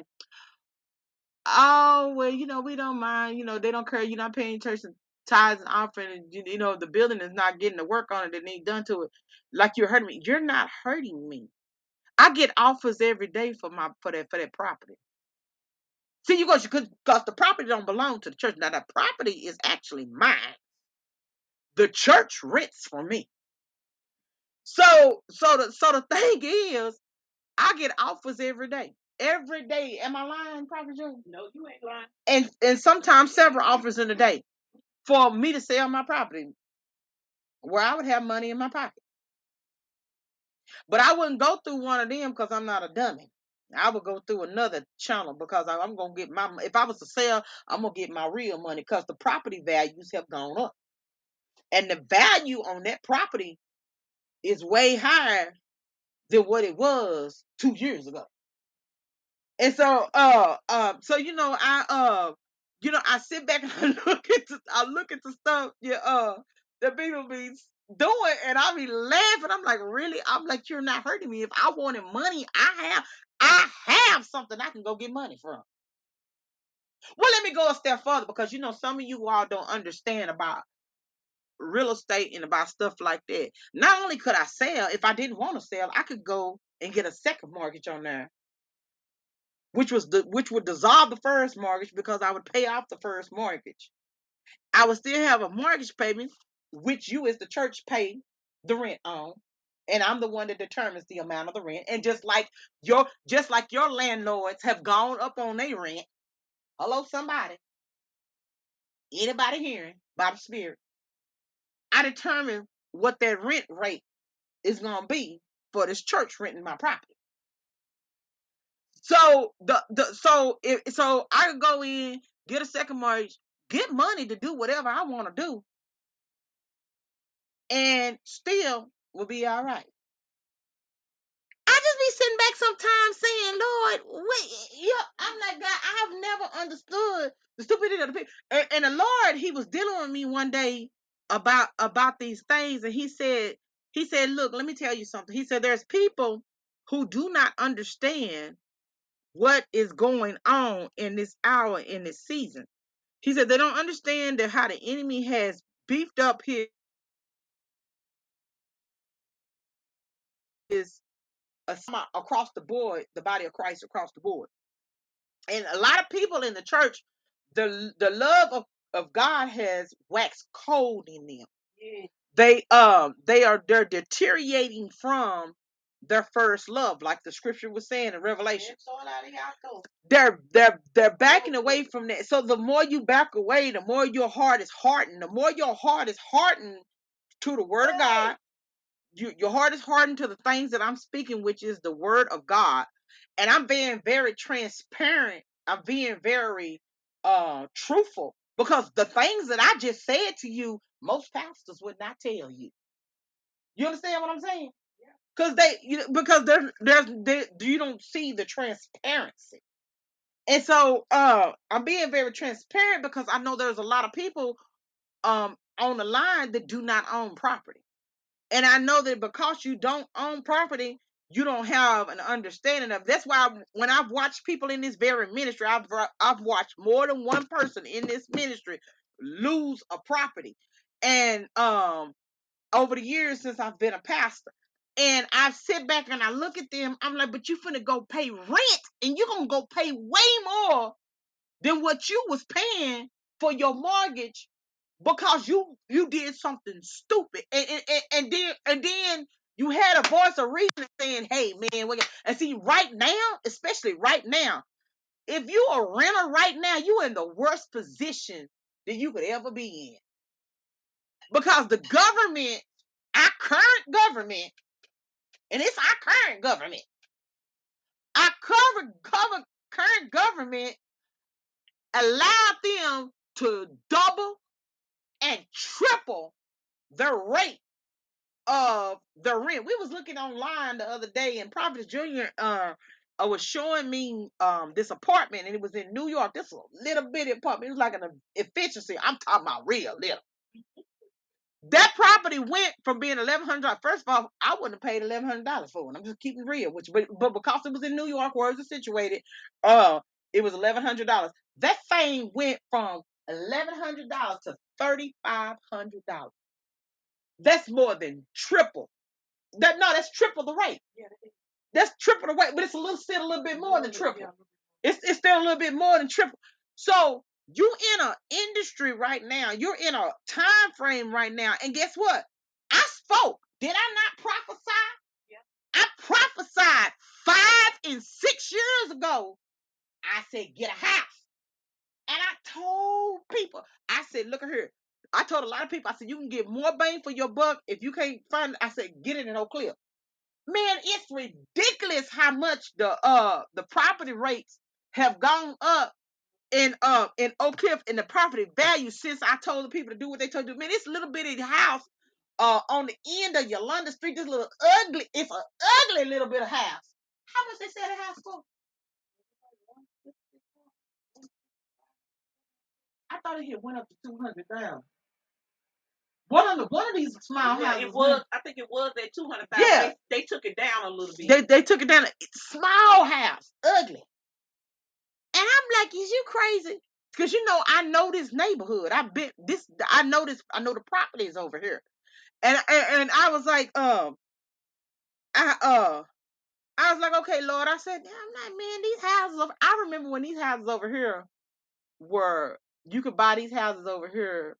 "Oh, well, you know, we don't mind. You know, they don't care. You're not paying church and tithes and offering. And, you, you know, the building is not getting the work on it that need done to it. Like you're hurting me. You're not hurting me. I get offers every day for my for that for that property. See, you go because because the property don't belong to the church. Now that property is actually mine. The church rents for me. So so the so the thing is, I get offers every day. Every day. Am I lying, Prophet Joe? No, you ain't lying. And and sometimes several offers in a day for me to sell my property where I would have money in my pocket. But I wouldn't go through one of them because I'm not a dummy. I would go through another channel because I, I'm gonna get my. If I was to sell, I'm gonna get my real money because the property values have gone up, and the value on that property is way higher than what it was two years ago. And so, uh, uh, so you know, I, uh, you know, I sit back and I look at, the, I look at the stuff, yeah, uh, that people be doing, and I be laughing. I'm like, really? I'm like, you're not hurting me. If I wanted money, I have, I have something I can go get money from. Well, let me go a step further because you know some of you all don't understand about real estate and about stuff like that. Not only could I sell, if I didn't want to sell, I could go and get a second mortgage on there, which was the which would dissolve the first mortgage because I would pay off the first mortgage. I would still have a mortgage payment, which you as the church pay the rent on. And I'm the one that determines the amount of the rent. And just like your just like your landlords have gone up on their rent. Hello, somebody. Anybody hearing by the spirit? I determine what that rent rate is gonna be for this church renting my property. So the the so if so I could go in, get a second mortgage, get money to do whatever I want to do, and still will be all right. I just be sitting back sometimes saying, Lord, wait, yeah, I'm like God, I have never understood the stupidity of the people. And, and the Lord, He was dealing with me one day about about these things, and He said, He said, look, let me tell you something. He said, there's people who do not understand what is going on in this hour, in this season. He said they don't understand that how the enemy has beefed up his, his uh, across the board, the body of Christ across the board. And a lot of people in the church, the the love of, of God has waxed cold in them. Yeah. They um they are they're deteriorating from their first love, like the scripture was saying in Revelation. They're they're they're backing away from that. So the more you back away, the more your heart is hardened. The more your heart is hardened to the word of God, you, your heart is hardened to the things that I'm speaking, which is the word of God. And I'm being very transparent. I'm being very uh truthful because the things that I just said to you, most pastors would not tell you. You understand what I'm saying? Because they, you know, because there's, there's, there, you don't see the transparency. And so, uh, I'm being very transparent because I know there's a lot of people, um, on the line that do not own property. And I know that because you don't own property, you don't have an understanding of. That's why when I've watched people in this very ministry, I've I've watched more than one person in this ministry lose a property, and um over the years since I've been a pastor, and I sit back and I look at them, I'm like, but you finna go pay rent, and you're gonna go pay way more than what you was paying for your mortgage because you you did something stupid, and and, and, and then and then you had a voice of reason saying, hey man, we got-" and see right now, especially right now, if you a renter right now, you in the worst position that you could ever be in, because the government, our current government, and it's our current government, our current, current, current government allowed them to double and triple the rate of the rent. We was looking online the other day, and Prophet Junior uh, uh was showing me um this apartment, and it was in New York. This was a little bitty apartment. It was like an efficiency. I'm talking about real little. That property went from being eleven hundred dollars. First of all, I wouldn't have paid eleven hundred dollars for it. I'm just keeping it real, which but but because it was in New York where it was situated, uh, it was eleven hundred dollars. That thing went from eleven hundred dollars to thirty five hundred dollars. That's more than triple. That no, that's triple the rate. That's triple the rate, but it's a little still a little bit more than triple. It's it's still a little bit more than triple. So you in a industry right now. You're in a time frame right now, and guess what? I spoke. Did I not prophesy? I prophesied five and six years ago. I said, get a house. And I told people, I said, look at here. I told a lot of people, I said, you can get more bang for your buck if you can't find it. I said, get it in Oak Cliff. Man, it's ridiculous how much the uh the property rates have gone up in uh in Oak Cliff, in the property value, since I told the people to do what they told to do. Man, this little bitty house uh on the end of Yolanda Street, this little ugly, it's an ugly little bit of house. How much they sell the house for? I thought it had went up to two hundred thousand. One of the one of these small yeah, houses. It was, I think it was at two hundred thousand. Yeah. They, they took it down a little bit. They they took it down. Small house, ugly. And I'm like, is you crazy? Because you know, I know this neighborhood. I've been this. I know this. I know the properties over here. And and, and I was like, um, I uh, I was like, okay, Lord. I said, I'm like, man, these houses. Over, I remember when these houses over here were, you could buy these houses over here.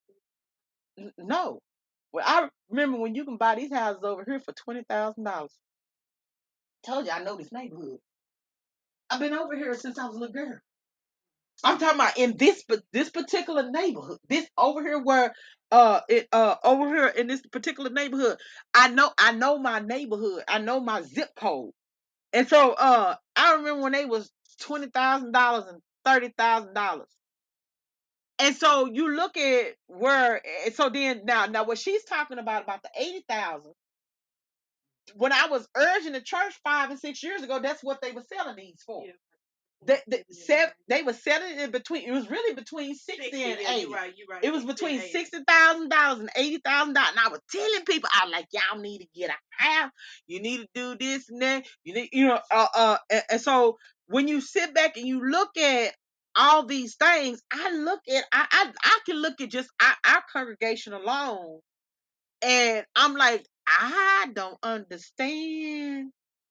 N- No, well, I remember when you can buy these houses over here for twenty thousand dollars. Told you, I know this neighborhood. I've been over here since I was a little girl. I'm talking about in this this particular neighborhood. This over here where uh it uh over here in this particular neighborhood. I know I know my neighborhood. I know my zip code. And so uh I remember when they was twenty thousand dollars and thirty thousand dollars. And so you look at where, and so then now now what she's talking about about the eighty thousand, when I was urging the church five and six years ago, that's what they were selling these for. Yeah. They, they, seven, they were selling it between, it was really between sixty, sixty and eighty. You're right, you're right. It was between sixty thousand dollars and eighty thousand dollars. And I was telling people, I'm like, y'all need to get a house. You need to do this and that. You need, you know, uh, uh, and, and so when you sit back and you look at all these things, I look at, I, I, I can look at just our, our congregation alone, and I'm like, I don't understand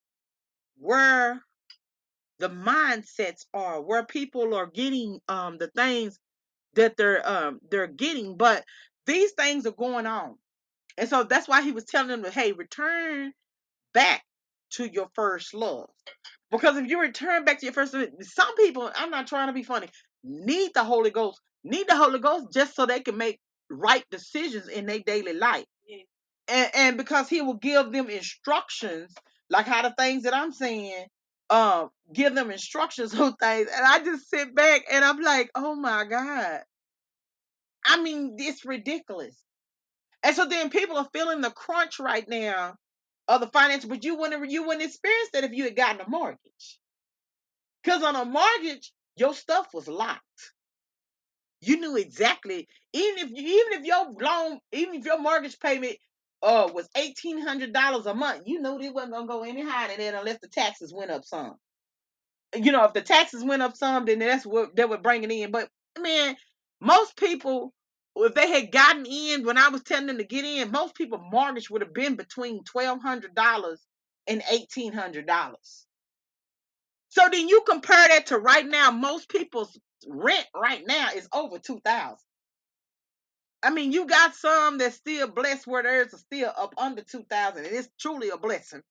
where the mindsets are, where people are getting um the things that they're um they're getting, but these things are going on. And so that's why he was telling them that, hey, return back to your first love. Because if you return back to your first love, some people, I'm not trying to be funny, need the Holy Ghost, need the Holy Ghost just so they can make right decisions in their daily life. Yeah. and, and because he will give them instructions, like how the things that I'm saying, um, give them instructions on things, and I just sit back and I'm like, oh my God. I mean, it's ridiculous. And so then people are feeling the crunch right now of the finance, but you wouldn't you wouldn't experience that if you had gotten a mortgage. Because on a mortgage, your stuff was locked. You knew exactly, even if you, even if your loan, even if your mortgage payment uh was eighteen hundred dollars a month, you knew it wasn't gonna go any higher than that unless the taxes went up some. You know, if the taxes went up some, then that's what they would bring it in. But man, most people, if they had gotten in when I was telling them to get in, most people mortgage would have been between twelve hundred dollars and eighteen hundred dollars. So then you compare that to right now, most people's rent right now is over two thousand. I mean, you got some that's still blessed where theirs are still up under two thousand, and it's truly a blessing.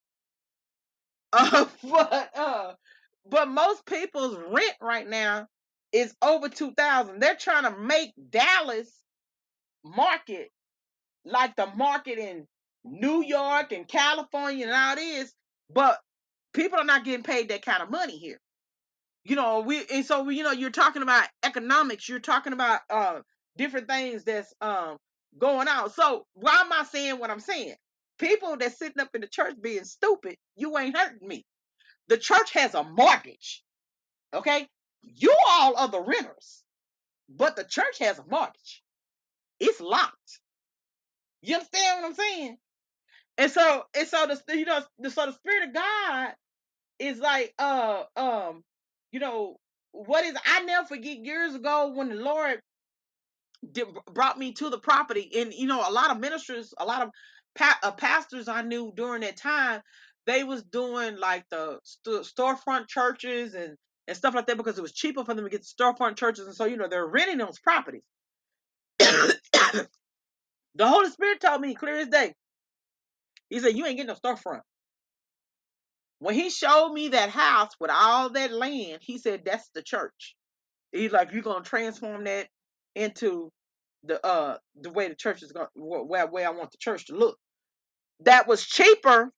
Uh, but uh, but most people's rent right now is over two thousand. They're trying to make Dallas market like the market in New York and California and all this, but people are not getting paid that kind of money here. You know, we and so we, you know, you're talking about economics, you're talking about uh different things that's um going on. So why am I saying what I'm saying? People that's sitting up in the church being stupid, you ain't hurting me. The church has a mortgage. Okay, you all are the renters, but the church has a mortgage. It's locked. You understand what I'm saying? And so, and so the you know, the, so the spirit of God is like, uh, um, you know, what is? I never forget years ago when the Lord did, brought me to the property, and you know, a lot of ministers, a lot of pa- uh, pastors I knew during that time, they was doing like the st- storefront churches and and stuff like that because it was cheaper for them to get storefront churches, and so you know they're renting those properties. The Holy Spirit told me clear as day. He said, "You ain't getting no storefront." When he showed me that house with all that land, he said, "That's the church." He's like, "You're gonna transform that into the uh the way the church is going, where where I want the church to look." That was cheaper,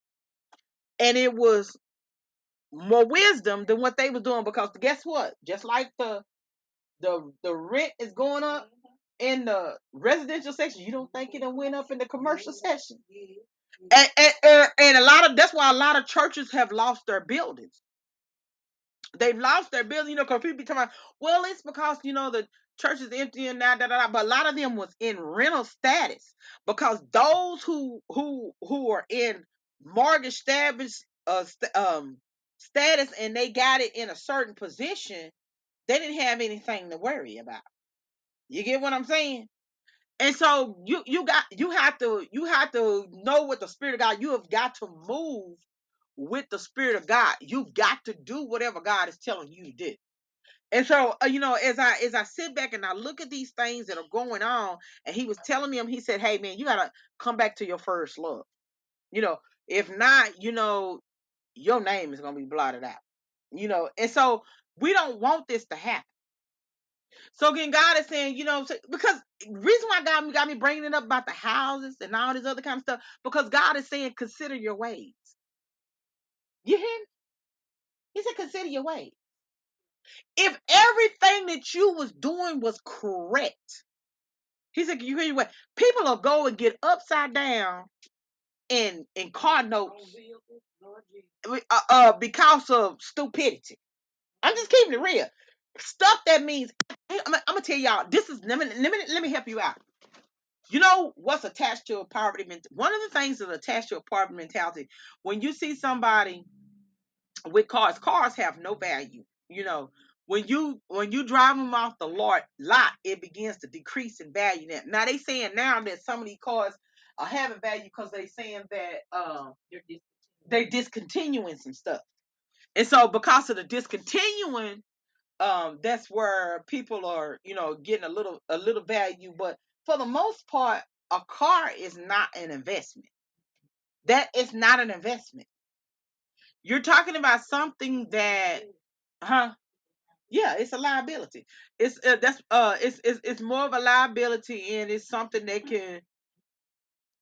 and it was more wisdom than what they was doing because guess what? Just like the the the rent is going up in the residential section, you don't think it went up in the commercial section? And, and, and, and a lot of that's why a lot of churches have lost their buildings. They've lost their building, you know, because people be talking about, well, it's because, you know, the church is empty and da, da, da, da. But a lot of them was in rental status because those who who who are in mortgage status, uh, st- um, status and they got it in a certain position, they didn't have anything to worry about. You get what I'm saying? And so you you got you have to you have to know what the spirit of God. You have got to move with the spirit of God. You've got to do whatever God is telling you to do. And so, uh, you know, as I as I sit back and I look at these things that are going on, and he was telling me, he said, "Hey, man, you gotta come back to your first love. You know, if not, you know, your name is gonna be blotted out. You know." And so we don't want this to happen. So again, God is saying, you know, because reason why God got me bringing it up about the houses and all this other kind of stuff, because God is saying, consider your ways. You hear me? He said, consider your ways. If everything that you was doing was correct, he said, you hear what? People will go and get upside down in in car notes uh, uh, because of stupidity. I'm just keeping it real. Stuff that means I'm, I'm gonna tell y'all. This is let me let me let me help you out. You know what's attached to a poverty mentality? One of the things that's attached to a poverty mentality, when you see somebody with cars, cars have no value. You know, when you when you drive them off the lot, lot, it begins to decrease in value. Now, now they saying now that some of these cars are having value because they saying that um they're discontinuing some stuff, and so because of the discontinuing, um, that's where people are, you know, getting a little a little value. But for the most part, a car is not an investment. That is not an investment. You're talking about something that, huh? Yeah, it's a liability. It's uh, that's uh, it's, it's it's more of a liability, and it's something that can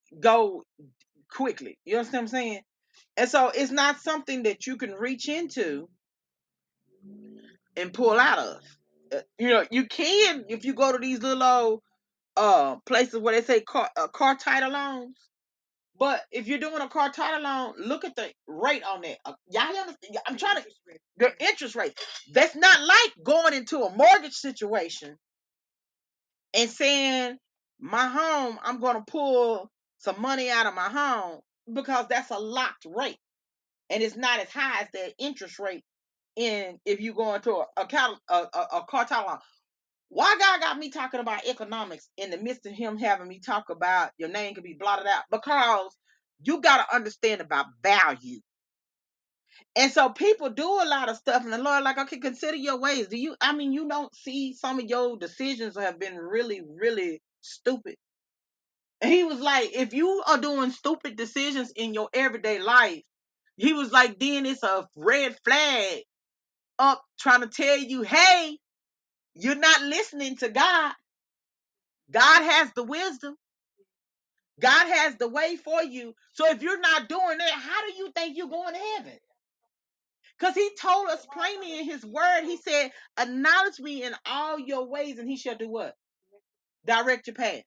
go quickly. You understand what I'm saying? And so it's not something that you can reach into and pull out of. Uh, You know, you can if you go to these little old uh places where they say car uh, car title loans. But if you're doing a car title loan, look at the rate on that. Uh, y'all understand? I'm trying to the interest rate. That's not like going into a mortgage situation and saying my home, I'm going to pull some money out of my home because that's a locked rate and it's not as high as the interest rate in if you go into a, a, cal- a, a, a car title loan. Why God got me talking about economics in the midst of him having me talk about your name can be blotted out? Because you got to understand about value. And so people do a lot of stuff, and the Lord, like, okay, consider your ways. Do you, I mean, you don't see some of your decisions have been really, really stupid. And he was like, if you are doing stupid decisions in your everyday life, he was like, then it's a red flag up trying to tell you, hey, you're not listening to God. God has the wisdom. God has the way for you. So if you're not doing that, how do you think you're going to heaven? Because he told us plainly in his word, he said, acknowledge me in all your ways, and he shall do what? Direct your path.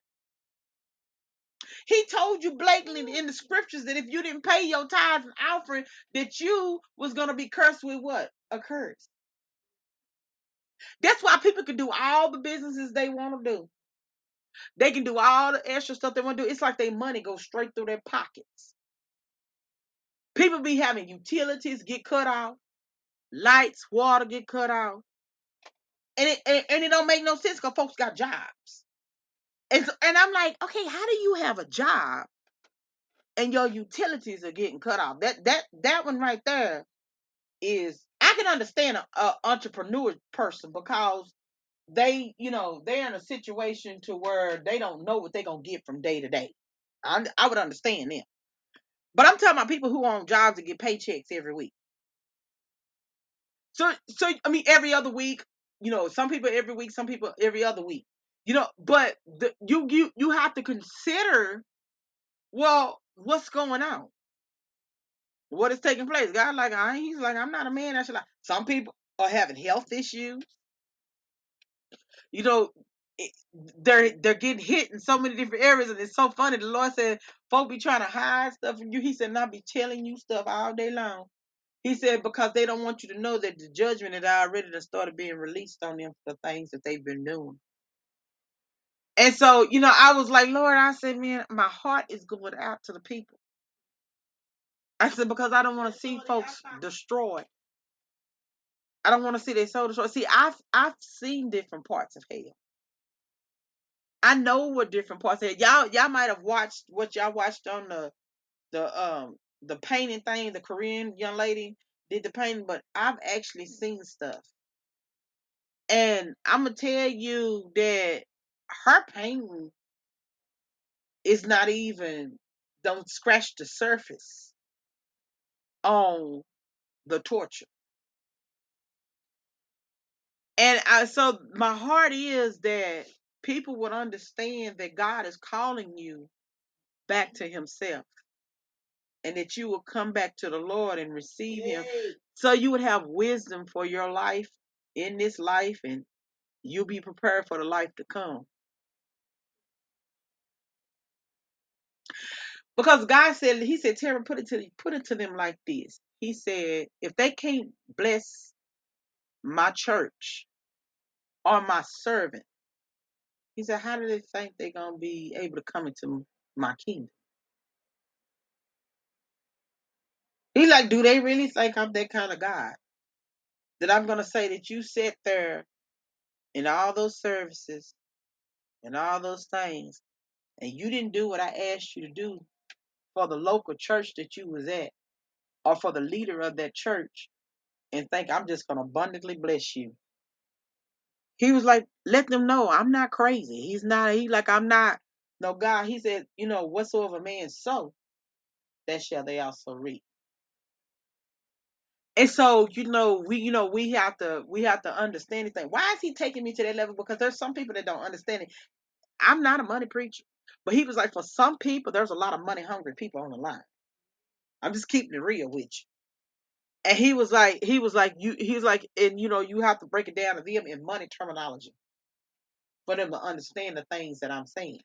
He told you blatantly in the scriptures that if you didn't pay your tithes and offering, that you was going to be cursed with what? A curse. That's why people can do all the businesses they want to do. They can do all the extra stuff they want to do. It's like their money goes straight through their pockets. People be having utilities get cut off, lights, water get cut off. And it, and, and it don't make no sense because folks got jobs. And, so, and I'm like, okay, how do you have a job and your utilities are getting cut off? That that that one right there is, I can understand a, a entrepreneur person because they, you know, they're in a situation to where they don't know what they're gonna get from day to day. I, I would understand them. But I'm talking about people who are on jobs that get paychecks every week. So, so I mean, every other week, you know, some people every week, some people every other week, you know. But the, you, you, you have to consider, well, what's going on, what is taking place. God, like, I, he's like, I'm not a man. I should like. Some people are having health issues. You know, it, they're they're getting hit in so many different areas, and it's so funny. The Lord said, "Folk be trying to hide stuff from you." He said, "Not be telling you stuff all day long." He said, because they don't want you to know that the judgment had already started being released on them for the things that they've been doing. And so, you know, I was like, Lord, I said, man, my heart is going out to the people. I said, because I don't want to see folks destroyed. I don't want to see their soul destroyed. See, I've I've seen different parts of hell. I know what different parts of hell. Y'all, y'all might have watched what y'all watched on the the um the painting thing. The Korean young lady did the painting, but I've actually seen stuff. And I'm gonna tell you that her painting is not even, don't scratch the surface on the torture. And I, so my heart is that people would understand that God is calling you back to himself and that you will come back to the Lord and receive him. So you would have wisdom for your life in this life, and you'll be prepared for the life to come. Because God said, he said, Tara, put it to put it to them like this. He said, if they can't bless my church or my servant, he said, how do they think they're gonna be able to come into my kingdom? He's like, do they really think I'm that kind of God? That I'm gonna say that you sat there in all those services and all those things, and you didn't do what I asked you to do for the local church that you was at, or for the leader of that church, and think I'm just gonna abundantly bless you? He was like, let them know I'm not crazy. He's not, he like, I'm not no God. He said, you know, whatsoever man sow, that shall they also reap. And so, you know, we, you know, we have to, we have to understand anything. Why is he taking me to that level? Because there's some people that don't understand it. I'm not a money preacher. But he was like, for some people, there's a lot of money hungry people on the line. I'm just keeping it real with you. And he was like, he was like, you, he was like, and you know, you have to break it down to them in money terminology for them to understand the things that I'm saying.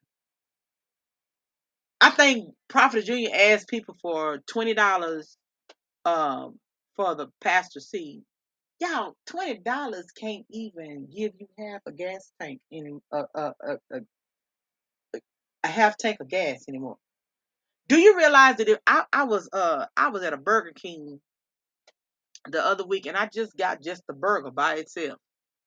I think Prophet Junior asked people for twenty dollars um for the pastor seed. Y'all, twenty dollars can't even give you half a gas tank in a a, a, a, a half tank of gas anymore. Do you realize that if I, I was uh I was at a Burger King the other week and I just got just the burger by itself.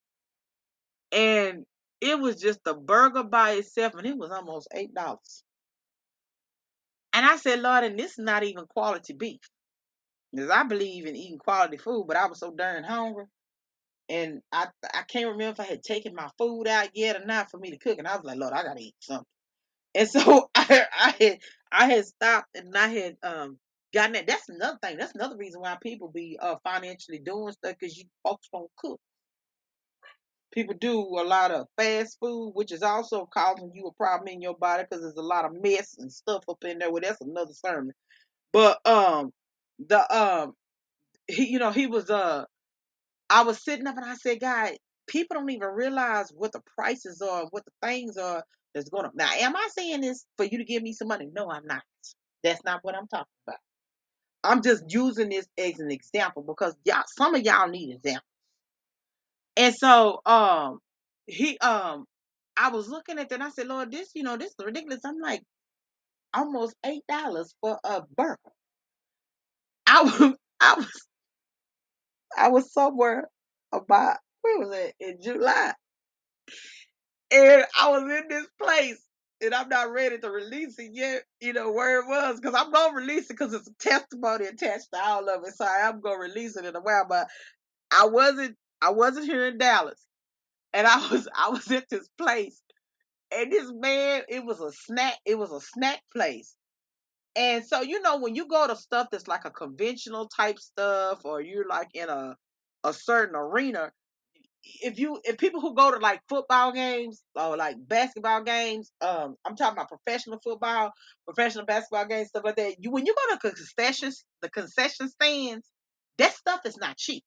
And it was just the burger by itself and it was almost eight dollars. And I said, Lord, and this is not even quality beef. Because I believe in eating quality food, but I was so darn hungry. And I I can't remember if I had taken my food out yet or not for me to cook. And I was like, Lord, I gotta eat something. And so I, I had I had stopped and I had um gotten that. That's another thing. That's another reason why people be uh financially doing stuff because you folks don't cook. People do a lot of fast food, which is also causing you a problem in your body because there's a lot of mess and stuff up in there. Well, that's another sermon. But um the um he you know he was uh I was sitting up and I said, God, people don't even realize what the prices are, what the things are that's going to. Now, am I saying this for you to give me some money? No, I'm not. That's not what I'm talking about. I'm just using this as an example because y'all, some of y'all need examples. And so, um, he, um, I was looking at that and I said, Lord, this, you know, this is ridiculous. I'm like, almost eight dollars for a burger. I was, I was, I was somewhere about where was it in July. And I was in this place, and I'm not ready to release it yet, you know, where it was, because I'm going to release it because it's a testimony attached to all of it. So I am going to release it in a while. But I wasn't, I wasn't here in Dallas. And I was, I was at this place. And this man, it was a snack, it was a snack place. And so, you know, when you go to stuff that's like a conventional type stuff, or you're like in a, a certain arena, if you if people who go to like football games or like basketball games, um, I'm talking about professional football, professional basketball games, stuff like that. You when you go to concessions, the concession stands, that stuff is not cheap.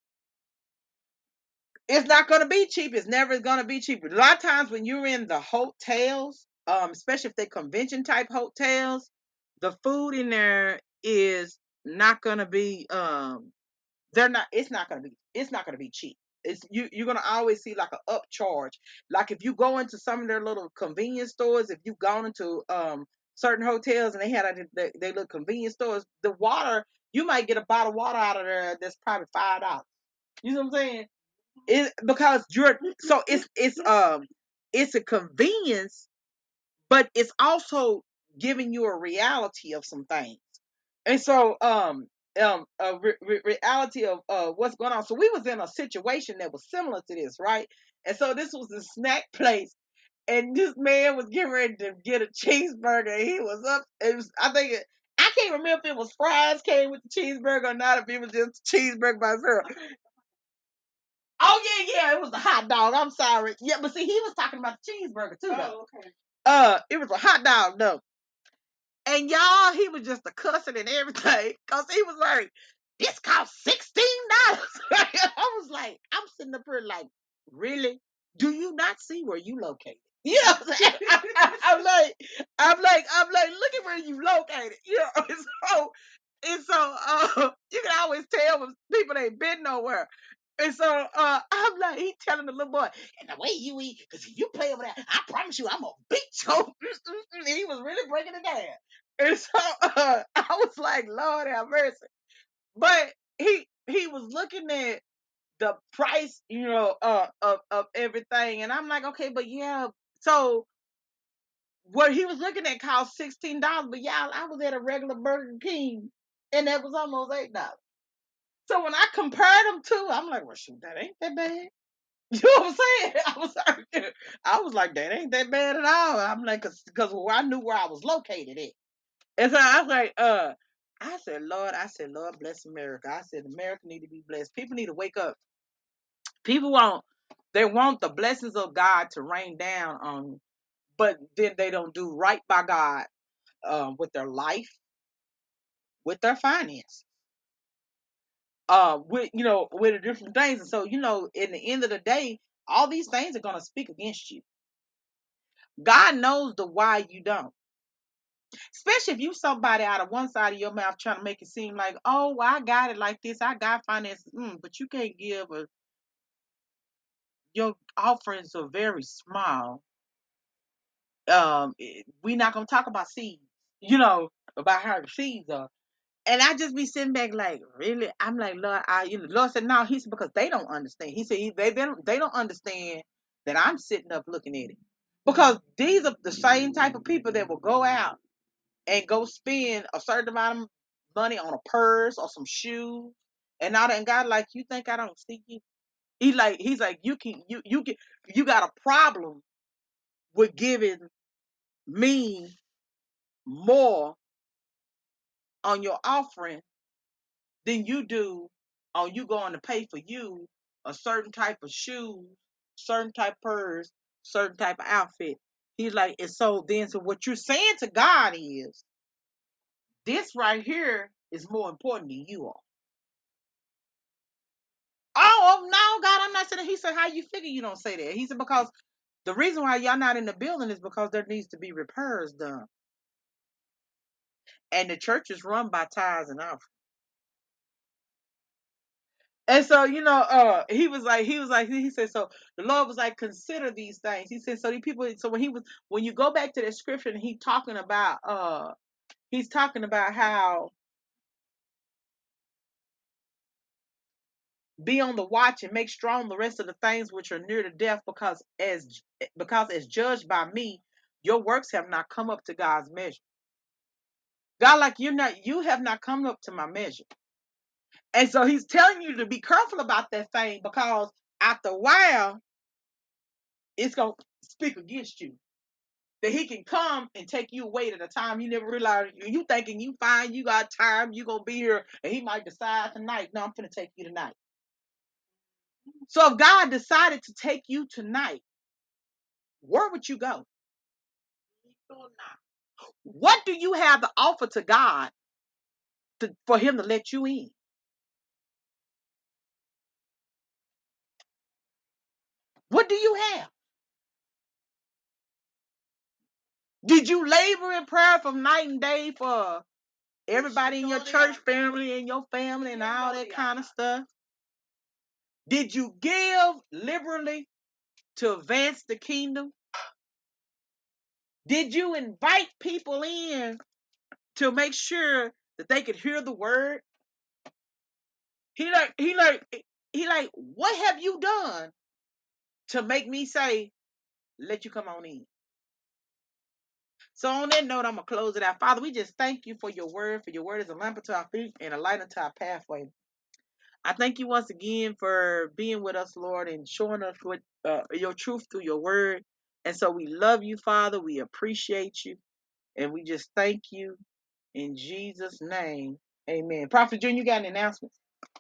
It's not gonna be cheap. It's never gonna be cheap. A lot of times when you're in the hotels, um, especially if they're convention type hotels, the food in there is not gonna be um they're not it's not gonna be it's not gonna be cheap. It's you you're gonna always see like an upcharge. Like if you go into some of their little convenience stores, if you've gone into um certain hotels and they had a, they, they little convenience stores, the water you might get a bottle of water out of there that's probably five dollars. You know what I'm saying? It because you're so it's it's um it's a convenience, but it's also giving you a reality of some things. And so um um a re- re- reality of uh what's going on. So we was in a situation that was similar to this, right? And so this was a snack place, and this man was getting ready to get a cheeseburger. And he was up. It was I think it, I can't remember if it was fries came with the cheeseburger or not. If it was just cheeseburger by itself. Oh yeah, yeah, it was a hot dog. I'm sorry. Yeah, but see, he was talking about the cheeseburger too, though. Oh, okay. Uh, it was a hot dog though. And y'all, he was just a cussing and everything. Cause he was like, this cost sixteen dollars. I was like, I'm sitting up here like, really? Do you not see where you located? You know what I'm saying? I'm like, I'm like, I'm like, look at where you located. You know, and so and so uh you can always tell when people ain't been nowhere. And so uh I'm like, he telling the little boy, and the way you eat, because if you play over there, I promise you I'm gonna beat you. And he was really breaking it down. And so uh, I was like, Lord have mercy. But he he was looking at the price, you know, uh, of of everything, and I'm like, okay, but yeah. So what he was looking at cost sixteen dollars, but y'all, I was at a regular Burger King, and that was almost eight dollars. So when I compared them to, I'm like, well, shoot, that ain't that bad. You know what I'm saying? I was, I was like, that ain't that bad at all. I'm like, cause, cause I knew where I was located at. And so I was like, uh, I said, Lord, I said, Lord, bless America. I said, America need to be blessed. People need to wake up. People want, they want the blessings of God to rain down on, but then they don't do right by God, um, with their life, with their finance, uh, with you know, with the different things. And so, you know, in the end of the day, all these things are gonna speak against you. God knows the why you don't. Especially if you somebody out of one side of your mouth trying to make it seem like, oh, well, I got it like this, I got finances, mm, but you can't give a, your offerings are very small. Um, it- we not gonna talk about seeds, you know, about how the seeds are. And I just be sitting back like, really? I'm like, Lord, I, you know, Lord said, no. He said because they don't understand. He said he, they they don't, they don't understand that I'm sitting up looking at it, because these are the same type of people that will go out and go spend a certain amount of money on a purse or some shoes and all that. And God, like, you think I don't see you? He like, he's like, you can, you you get, you got a problem with giving me more on your offering than you do on you going to pay for you a certain type of shoes, certain type of purse, certain type of outfit. He's like, and so then, so what you're saying to God is, this right here is more important than you are. Oh, oh no, God, I'm not saying that. He said, how you figure you don't say that? He said, because the reason why y'all not in the building is because there needs to be repairs done. And the church is run by tithes and offerings. And so, you know, uh, he was like, he was like, he said, so the Lord was like, consider these things. He said, so the people, so when he was, when you go back to the scripture and he talking about, uh, he's talking about how be on the watch and make strong the rest of the things which are near to death, because as, because as judged by me, your works have not come up to God's measure. God, like, you're not, you have not come up to my measure. And so he's telling you to be careful about that thing, because after a while, it's going to speak against you. That he can come and take you away at a time you never realized. You thinking you fine, you got time, you gonna be here, and he might decide tonight, no, I'm gonna take you tonight. So if God decided to take you tonight, where would you go? What do you have to offer to God to, for him to let you in? What do you have? Did you labor in prayer from night and day for everybody in your church family and your family and all that kind of stuff? Did you give liberally to advance the kingdom? Did you invite people in to make sure that they could hear the word? He like, he like, he like, what have you done to make me say, let you come on in? So on that note, I'm gonna close it out. Father, we just thank you for your word, for your word is a lamp unto our feet and a light unto our pathway. I thank you once again for being with us, Lord, and showing us what uh, your truth through your word. And so we love you, Father. We appreciate you, and we just thank you in Jesus' name. Amen. Prophet Junior, you got an announcement?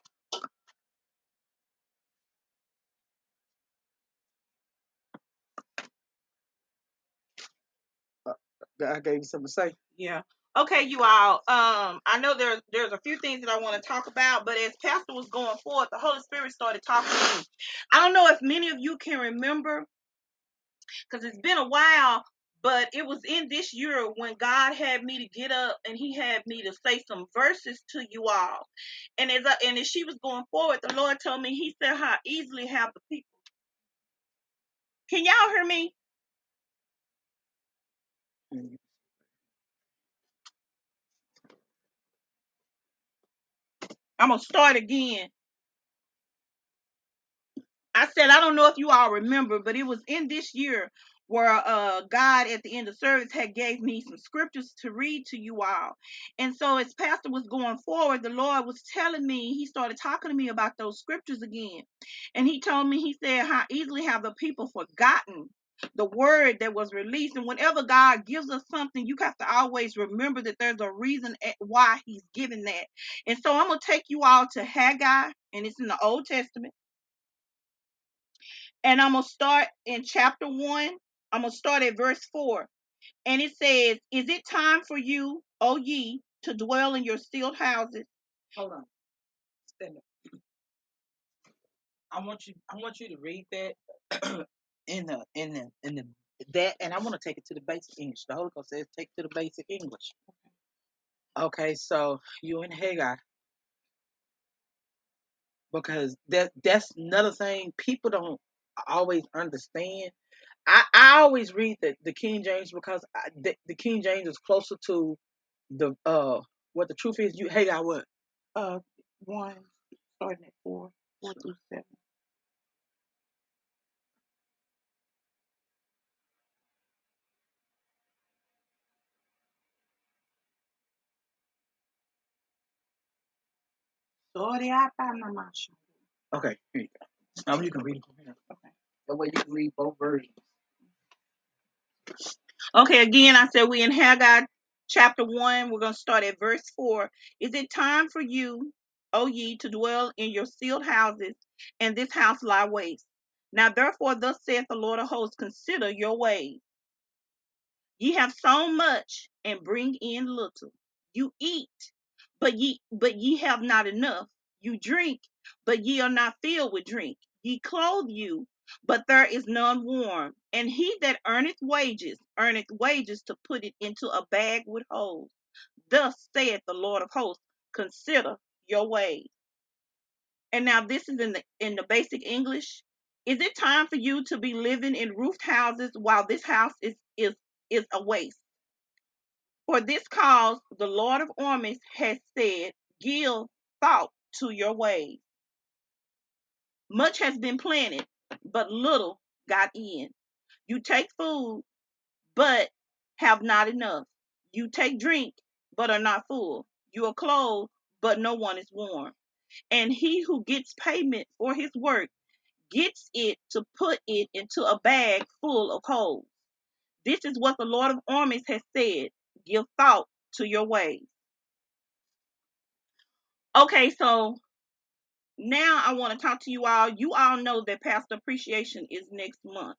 Uh, I gave you something to say. Yeah. Okay, you all. Um, I know there's there's a few things that I want to talk about, but as Pastor was going forth, the Holy Spirit started talking to me. I don't know if many of you can remember, because it's been a while, but it was in this year when God had me to get up and He had me to say some verses to you all. And as I, and as she was going forward, the Lord told me, He said, "How easily have the people." Can y'all hear me? Mm. I'm gonna start again. I said, I don't know if you all remember, but it was in this year where uh, God at the end of service had gave me some scriptures to read to you all. And so as Pastor was going forward, the Lord was telling me, he started talking to me about those scriptures again. And he told me, he said, how easily have the people forgotten the word that was released. And whenever God gives us something, you have to always remember that there's a reason why he's giving that. And so I'm going to take you all to Haggai, and it's in the Old Testament. And I'm going to start in chapter one. I'm going to start at verse four. And it says, is it time for you, O ye, to dwell in your sealed houses? Hold on. Stand up. I want you I want you to read that in the in the in the that and I want to take it to the basic English. The Holy Ghost says take it to the basic English. Okay, so you in Haggai, because that that's another thing people don't always understand. I, I always read the, the King James because I, the, the King James is closer to the uh what the truth is. You Haggai what? Uh, one starting at four, four through seven. Sorry, I found my mouth. Okay, here you go. Now you can read it from here. Okay. That way you can read both versions. Okay, again, I said we in Haggai chapter one. We're going to start at verse four. Is it time for you, O ye, to dwell in your sealed houses, and this house lie waste? Now therefore, thus saith the Lord of hosts, consider your ways. Ye have sown much and bring in little. You eat, but ye but ye have not enough. You drink, but ye are not filled with drink. Ye clothe you, but there is none warm. And he that earneth wages, earneth wages to put it into a bag with holes. Thus saith the Lord of hosts, consider your ways. And now this is in the in the basic English. Is it time for you to be living in roofed houses while this house is is is a waste? For this cause the Lord of armies has said, give thought to your ways. Much has been planted, but little got in. You take food, but have not enough. You take drink, but are not full. You are clothed, but no one is warm. And he who gets payment for his work gets it to put it into a bag full of holes. This is what the Lord of armies has said. Give thought to your ways. Okay, so now I want to talk to you all. You all know that Pastor Appreciation is next month.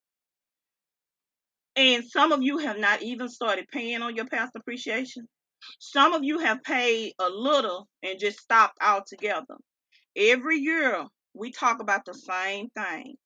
And some of you have not even started paying on your Pastor Appreciation. Some of you have paid a little and just stopped altogether. Every year we talk about the same thing.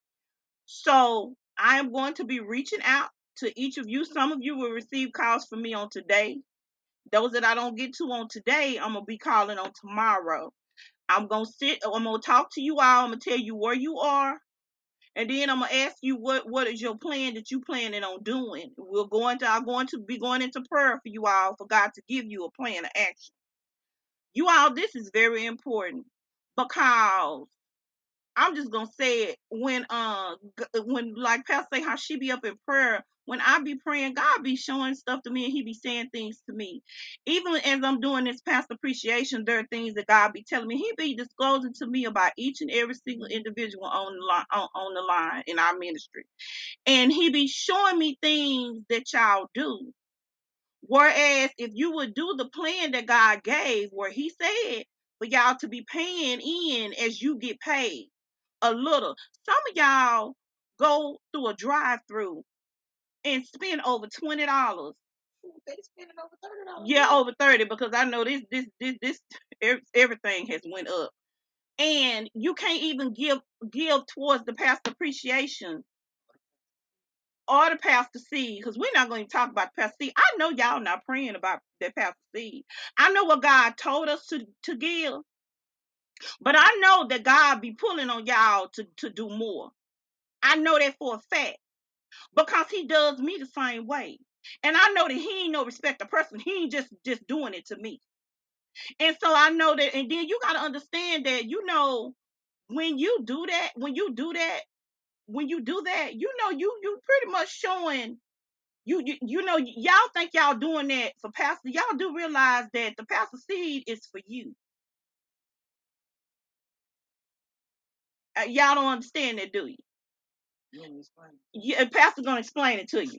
So I am going to be reaching out to each of you. Some of you will receive calls from me on today. Those that I don't get to on today, I'm going to be calling on tomorrow. I'm gonna sit. I'm gonna talk to you all. I'm gonna tell you where you are, and then I'm gonna ask you what what is your plan that you planning on doing. We're going to. I'm going to be going into prayer for you all for God to give you a plan of action. You all, this is very important because I'm just gonna say it when uh when like Pastor say how she be up in prayer. When I be praying, God be showing stuff to me and he be saying things to me. Even as I'm doing this past appreciation, there are things that God be telling me. He be disclosing to me about each and every single individual on the line on, on the line in our ministry. And he be showing me things that y'all do. Whereas if you would do the plan that God gave, where he said for y'all to be paying in as you get paid a little. Some of y'all go through a drive-through and spend over twenty dollars. They spending over thirty dollars. Yeah, over thirty because I know this this this this everything has went up, and you can't even give give towards the past appreciation or the pastor seed, because we're not going to talk about the pastor seed. I know y'all not praying about that pastor seed. I know what God told us to to give, but I know that God be pulling on y'all to to do more. I know that for a fact. Because he does me the same way. And I know that he ain't no respect a person. He ain't just just doing it to me. And so I know that, and then you got to understand that, you know, when you do that, when you do that, when you do that, you know, you you pretty much showing you you, you know, y'all think y'all doing that for pastor. Y'all do realize that the pastor seed is for you. Uh, y'all don't understand that, do you? Yeah, pastor gonna explain it to you.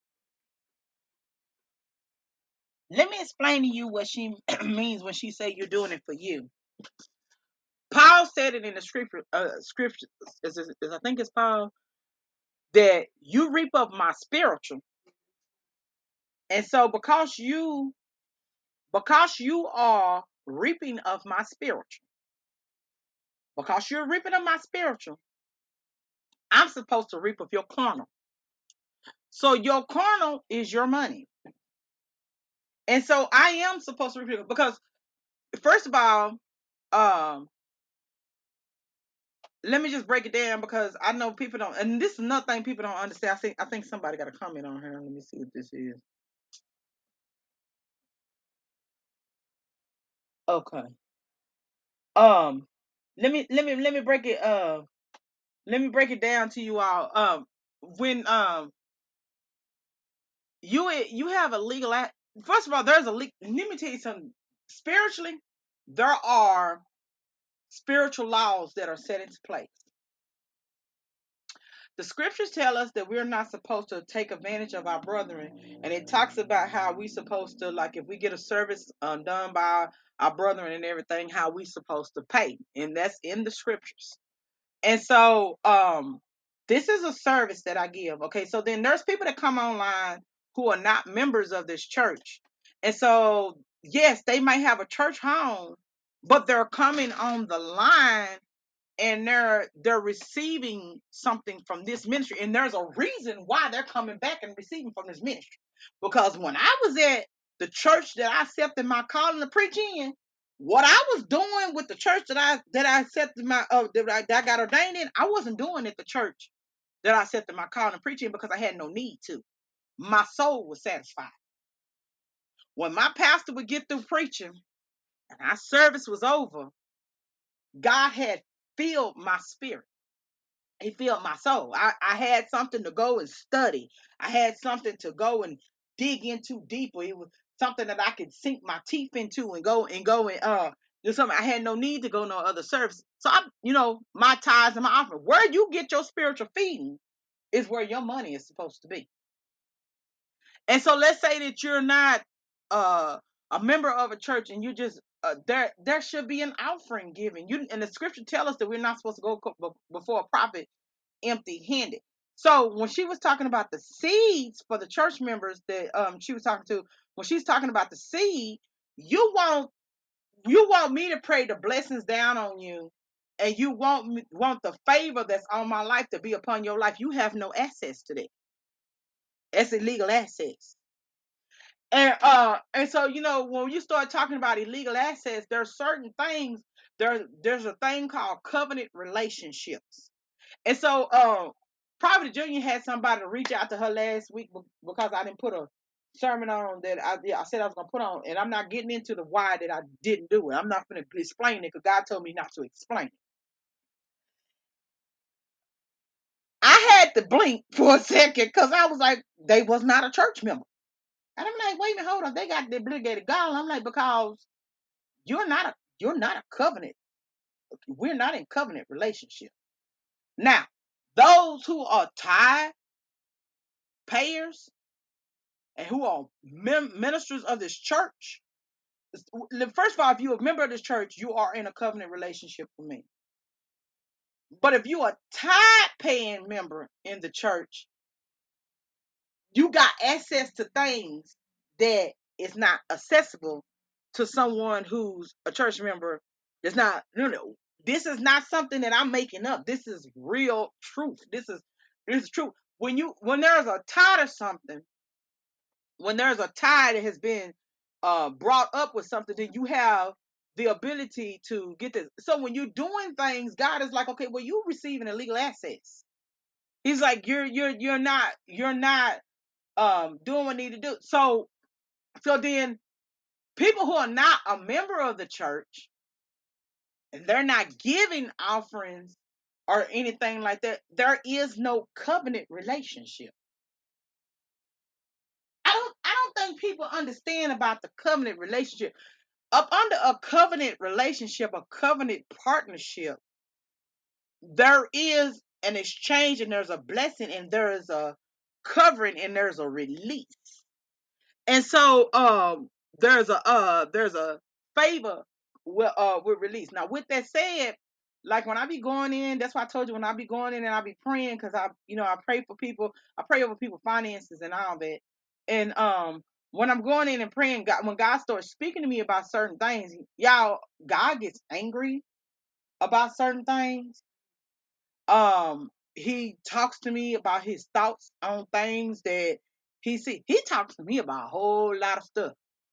Let me explain to you what she means when she say you're doing it for you. Paul said it in the scripture. Uh, scripture is, is, is I think it's Paul. that you reap of my spiritual. And so because you because you are reaping of my spiritual, because you're reaping of my spiritual, I'm supposed to reap of your carnal. So your carnal is your money. And so I am supposed to reap it because first of all, um, let me just break it down because I know people don't, and this is another thing people don't understand. I think I think somebody got a comment on here. Let me see what this is. Okay. Um, let me let me let me break it. Uh, let me break it down to you all. Um, when um you you have a legal act. First of all, there's a le- let me tell you something. Spiritually, there are spiritual laws that are set into place. The scriptures tell us that we're not supposed to take advantage of our brethren, and it talks about how we supposed to, like, if we get a service uh, done by our, our brethren and everything, how we supposed to pay, and that's in the scriptures. And so, um, this is a service that I give. Okay, so then there's people that come online who are not members of this church, and so yes, they might have a church home, but they're coming on the line and they're they're receiving something from this ministry, and there's a reason why they're coming back and receiving from this ministry. Because when I was at the church that I accepted my calling to preach in, what I was doing with the church that I that I accepted my uh, that, I, that I got ordained in, I wasn't doing at the church that I accepted my calling to preach in because I had no need to. My soul was satisfied. When my pastor would get through preaching and our service was over, God had filled my spirit. He filled my soul. I, I had something to go and study. I had something to go and dig into deeper. It was something that I could sink my teeth into and go and go and uh do something. I had no need to go no other service. So I, you know, my tithes and my offering. Where you get your spiritual feeding is where your money is supposed to be. And so let's say that you're not uh a member of a church and you just uh, there there should be an offering given. You and the scripture tell us that we're not supposed to go co- before a prophet empty-handed. So when she was talking about the seeds for the church members that um she was talking to, when she's talking about the seed, you want you want me to pray the blessings down on you, and you want me, want the favor that's on my life to be upon your life. You have no access to that. That's illegal access. And uh and so you know when you start talking about illegal access, there's certain things. There there's a thing called covenant relationships. And so, uh, Prophet Junior had somebody to reach out to her last week because I didn't put a sermon on that I, yeah, I said I was gonna put on, and I'm not getting into the why that I didn't do it. I'm not gonna explain it because God told me not to explain it. I had to blink for a second because I was like, they was not a church member, and I'm like, wait a minute, hold on, they got the obligated God. I'm like, because you're not a you're not a covenant. We're not in covenant relationship. Now, those who are tithe payers and who are ministers of this church. First of all, if you're a member of this church, you are in a covenant relationship with me. But if you're a tithe paying member in the church, you got access to things that is not accessible to someone who's a church member. It's not, you know, this is not something that I'm making up. This is real truth. This is this is true. When you when there's a tithe or something, when there's a tie that has been uh, brought up with something, then you have the ability to get this. So when you're doing things, God is like, okay, well, you're receiving illegal access. He's like, you're you're you're not you're not um doing what you need to do. So so then people who are not a member of the church and they're not giving offerings or anything like that, there is no covenant relationship. I don't I don't think people understand about the covenant relationship. Up under a covenant relationship, a covenant partnership, there is an exchange and there's a blessing and there is a covering and there's a release. And so um there's a uh there's a favor with uh with release. Now with that said, like when I be going in, that's why I told you when I be going in and I be praying because I, you know, I pray for people. I pray over people finances and all that. And um, when I'm going in and praying, God, when God starts speaking to me about certain things, y'all, God gets angry about certain things. Um, he talks to me about his thoughts on things that he see. He talks to me about a whole lot of stuff,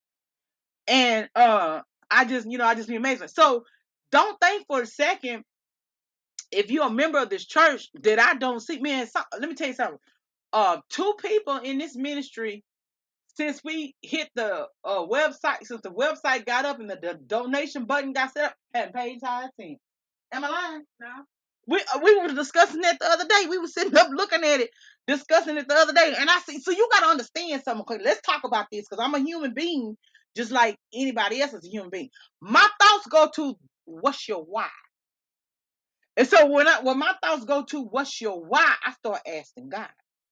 and uh, I just, you know, I just be amazed. So don't think for a second if you're a member of this church that I don't see, man. So, let me tell you something. Uh, two people in this ministry since we hit the uh website, since the website got up and the, the donation button got set up, hadn't paid tithes in. Am I lying? No. We uh, we were discussing that the other day. We were sitting up looking at it, discussing it the other day, and I see. So you got to understand something. Okay, let's talk about this because I'm a human being, just like anybody else is a human being. My thoughts go to what's your why. And so when I when my thoughts go to what's your why, I start asking God.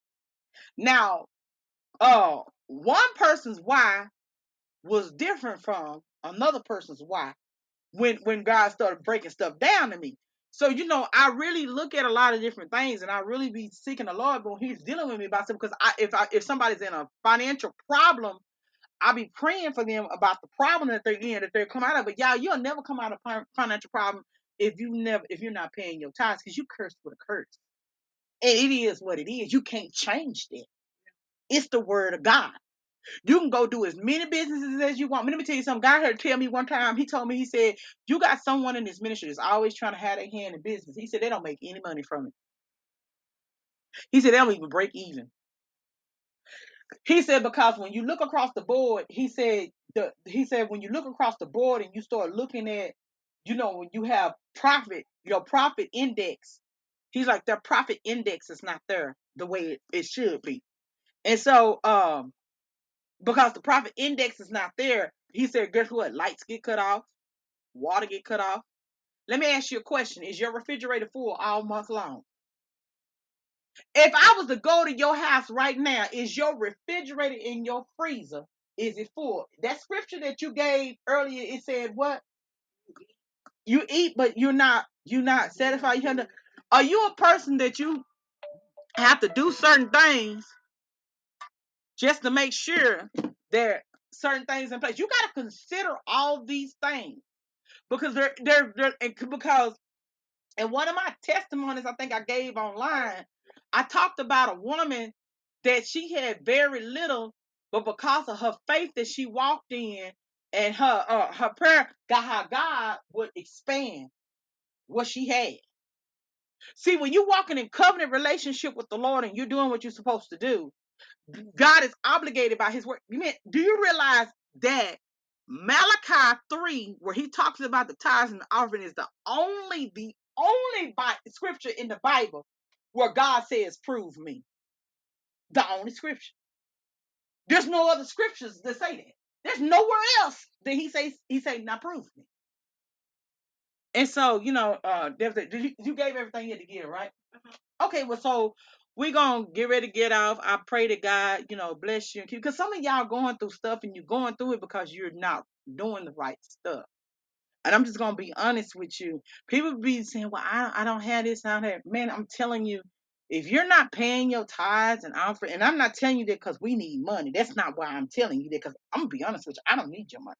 Now, uh, one person's why was different from another person's why when when God started breaking stuff down to me. So you know, I really look at a lot of different things, and I really be seeking the Lord when He's dealing with me about something. Because I, if I if somebody's in a financial problem, I'll be praying for them about the problem that they're in, that they're come out of. But y'all, you'll never come out of a financial problem if you never if you're not paying your tithes, because you curse with a curse. And it is what it is. You can't change that. It's the word of God. You can go do as many businesses as you want. Let me tell you something. God heard tell me one time, he told me, he said, you got someone in this ministry that's always trying to have their hand in business. He said, they don't make any money from it. He said, they don't even break even. He said, because when you look across the board, he said, the he said, when you look across the board and you start looking at, you know, when you have profit, your profit index, he's like, their profit index is not there the way it, it should be. And so, um, because the profit index is not there, he said, guess what? Lights get cut off, water get cut off. Let me ask you a question. Is your refrigerator full all month long? If I was to go to your house right now, is your refrigerator in your freezer, is it full? That scripture that you gave earlier, it said what? You eat, but you're not you're not satisfied. You have to, are you a person that you have to do certain things just to make sure there certain things in place? You got to consider all these things because they're they're, they're because in one of my testimonies I think I gave online, I talked about a woman that she had very little, but because of her faith that she walked in and her uh, her prayer, got how God would expand what she had. See, when you're walking in covenant relationship with the Lord and you're doing what you're supposed to do, God is obligated by his word. You mean, do you realize that Malachi three, where he talks about the tithes and the offering, is the only, the only Bi- scripture in the Bible where God says, prove me. The only scripture. There's no other scriptures that say that. There's nowhere else that he says, he say, now prove me. And so, you know, uh, you, you gave everything you had to give, right? Okay, well, so we're gonna get ready to get off. I pray to God, you know, bless you and keep, because some of y'all going through stuff and you're going through it because you're not doing the right stuff. And I'm just gonna be honest with you. People be saying, "Well, I I don't have this, I don't have." Man, I'm telling you, if you're not paying your tithes and offering, and I'm not telling you that because we need money. That's not why I'm telling you that. Because I'm gonna be honest with you, I don't need your money.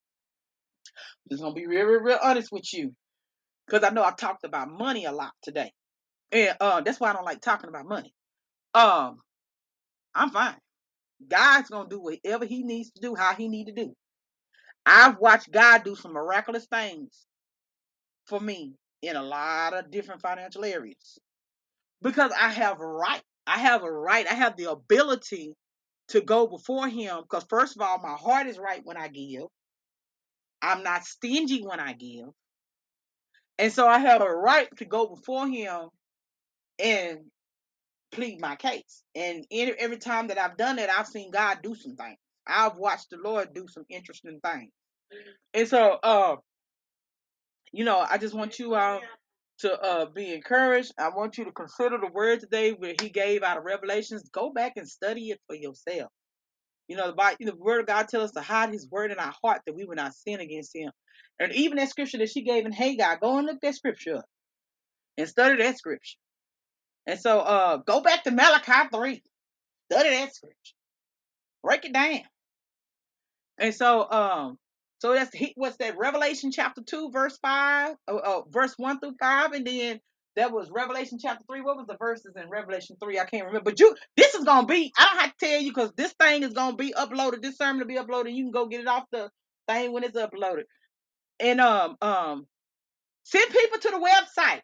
I'm just gonna be real, real, real honest with you, because I know I've talked about money a lot today, and uh, that's why I don't like talking about money. Um, I'm fine. God's gonna do whatever He needs to do, how He need to do. I've watched God do some miraculous things for me in a lot of different financial areas because I have a right. I have a right. I have the ability to go before Him because first of all, my heart is right when I give. I'm not stingy when I give, and so I have a right to go before Him and plead my case. And any, every time that I've done that, I've seen God do some things. I've watched the Lord do some interesting things. And so, uh, you know, I just want you all to uh, be encouraged. I want you to consider the word today where he gave out of Revelations. Go back and study it for yourself. You know, the Bible, the word of God tells us to hide his word in our heart that we will not sin against him. And even that scripture that she gave in Haggai, go and look that scripture up and study that scripture. And so uh go back to Malachi three, study that scripture, break it down. And so um so that's what's that, Revelation chapter two, verse five, uh, uh, verse one through five, and then that was Revelation chapter three. What was the verses in Revelation three? I can't remember. But you, this is gonna be, I don't have to tell you, because this thing is gonna be uploaded. This sermon will be uploaded. You can go get it off the thing when it's uploaded. And um um send people to the website.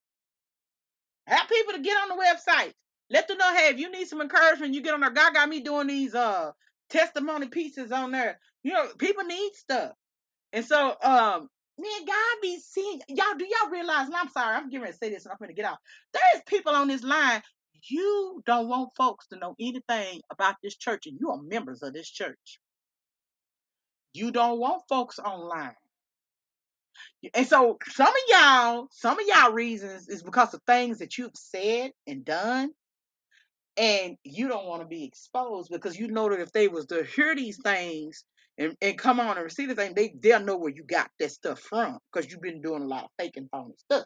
Have people to get on the website. Let them know, hey, if you need some encouragement, you get on there. God got me doing these uh testimony pieces on there. You know, people need stuff. And so, um, man, God be seeing y'all. Do y'all realize? And I'm sorry, I'm getting ready to say this, and I'm going to get off. There is people on this line. You don't want folks to know anything about this church, and you are members of this church. You don't want folks online. And so, some of y'all, some of y'all reasons is because of things that you've said and done, and you don't want to be exposed, because you know that if they was to hear these things and, and come on and receive the thing, they, they'll know where you got that stuff from, because you've been doing a lot of fake and phony stuff.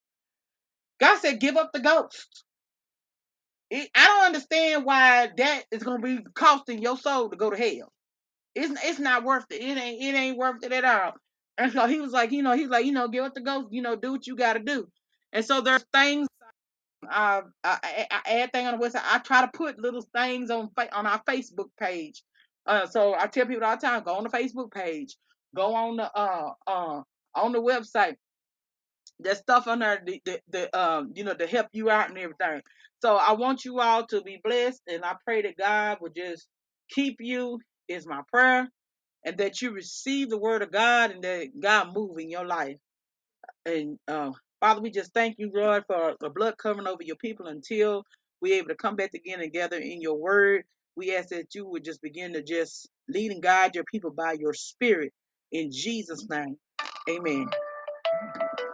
God said, give up the ghost. It, I don't understand why that is going to be costing your soul to go to hell. It's, it's not worth it. It ain't, it ain't worth it at all. And so he was like, you know, he's like, you know, give up the ghost, you know, do what you got to do. And so there's things, uh, I, I, everything on the website. I try to put little things on on our Facebook page. Uh, so I tell people all the time, go on the Facebook page, go on the uh uh on the website. There's stuff on there, the, the, the um you know, to help you out and everything. So I want you all to be blessed, and I pray that God will just keep you. Is my prayer, and that you receive the word of God, and that God move in your life. And uh, Father, we just thank you, Lord, for the blood covering over your people until we're able to come back again together in your word. We ask that you would just begin to just lead and guide your people by your spirit. In Jesus' name, amen.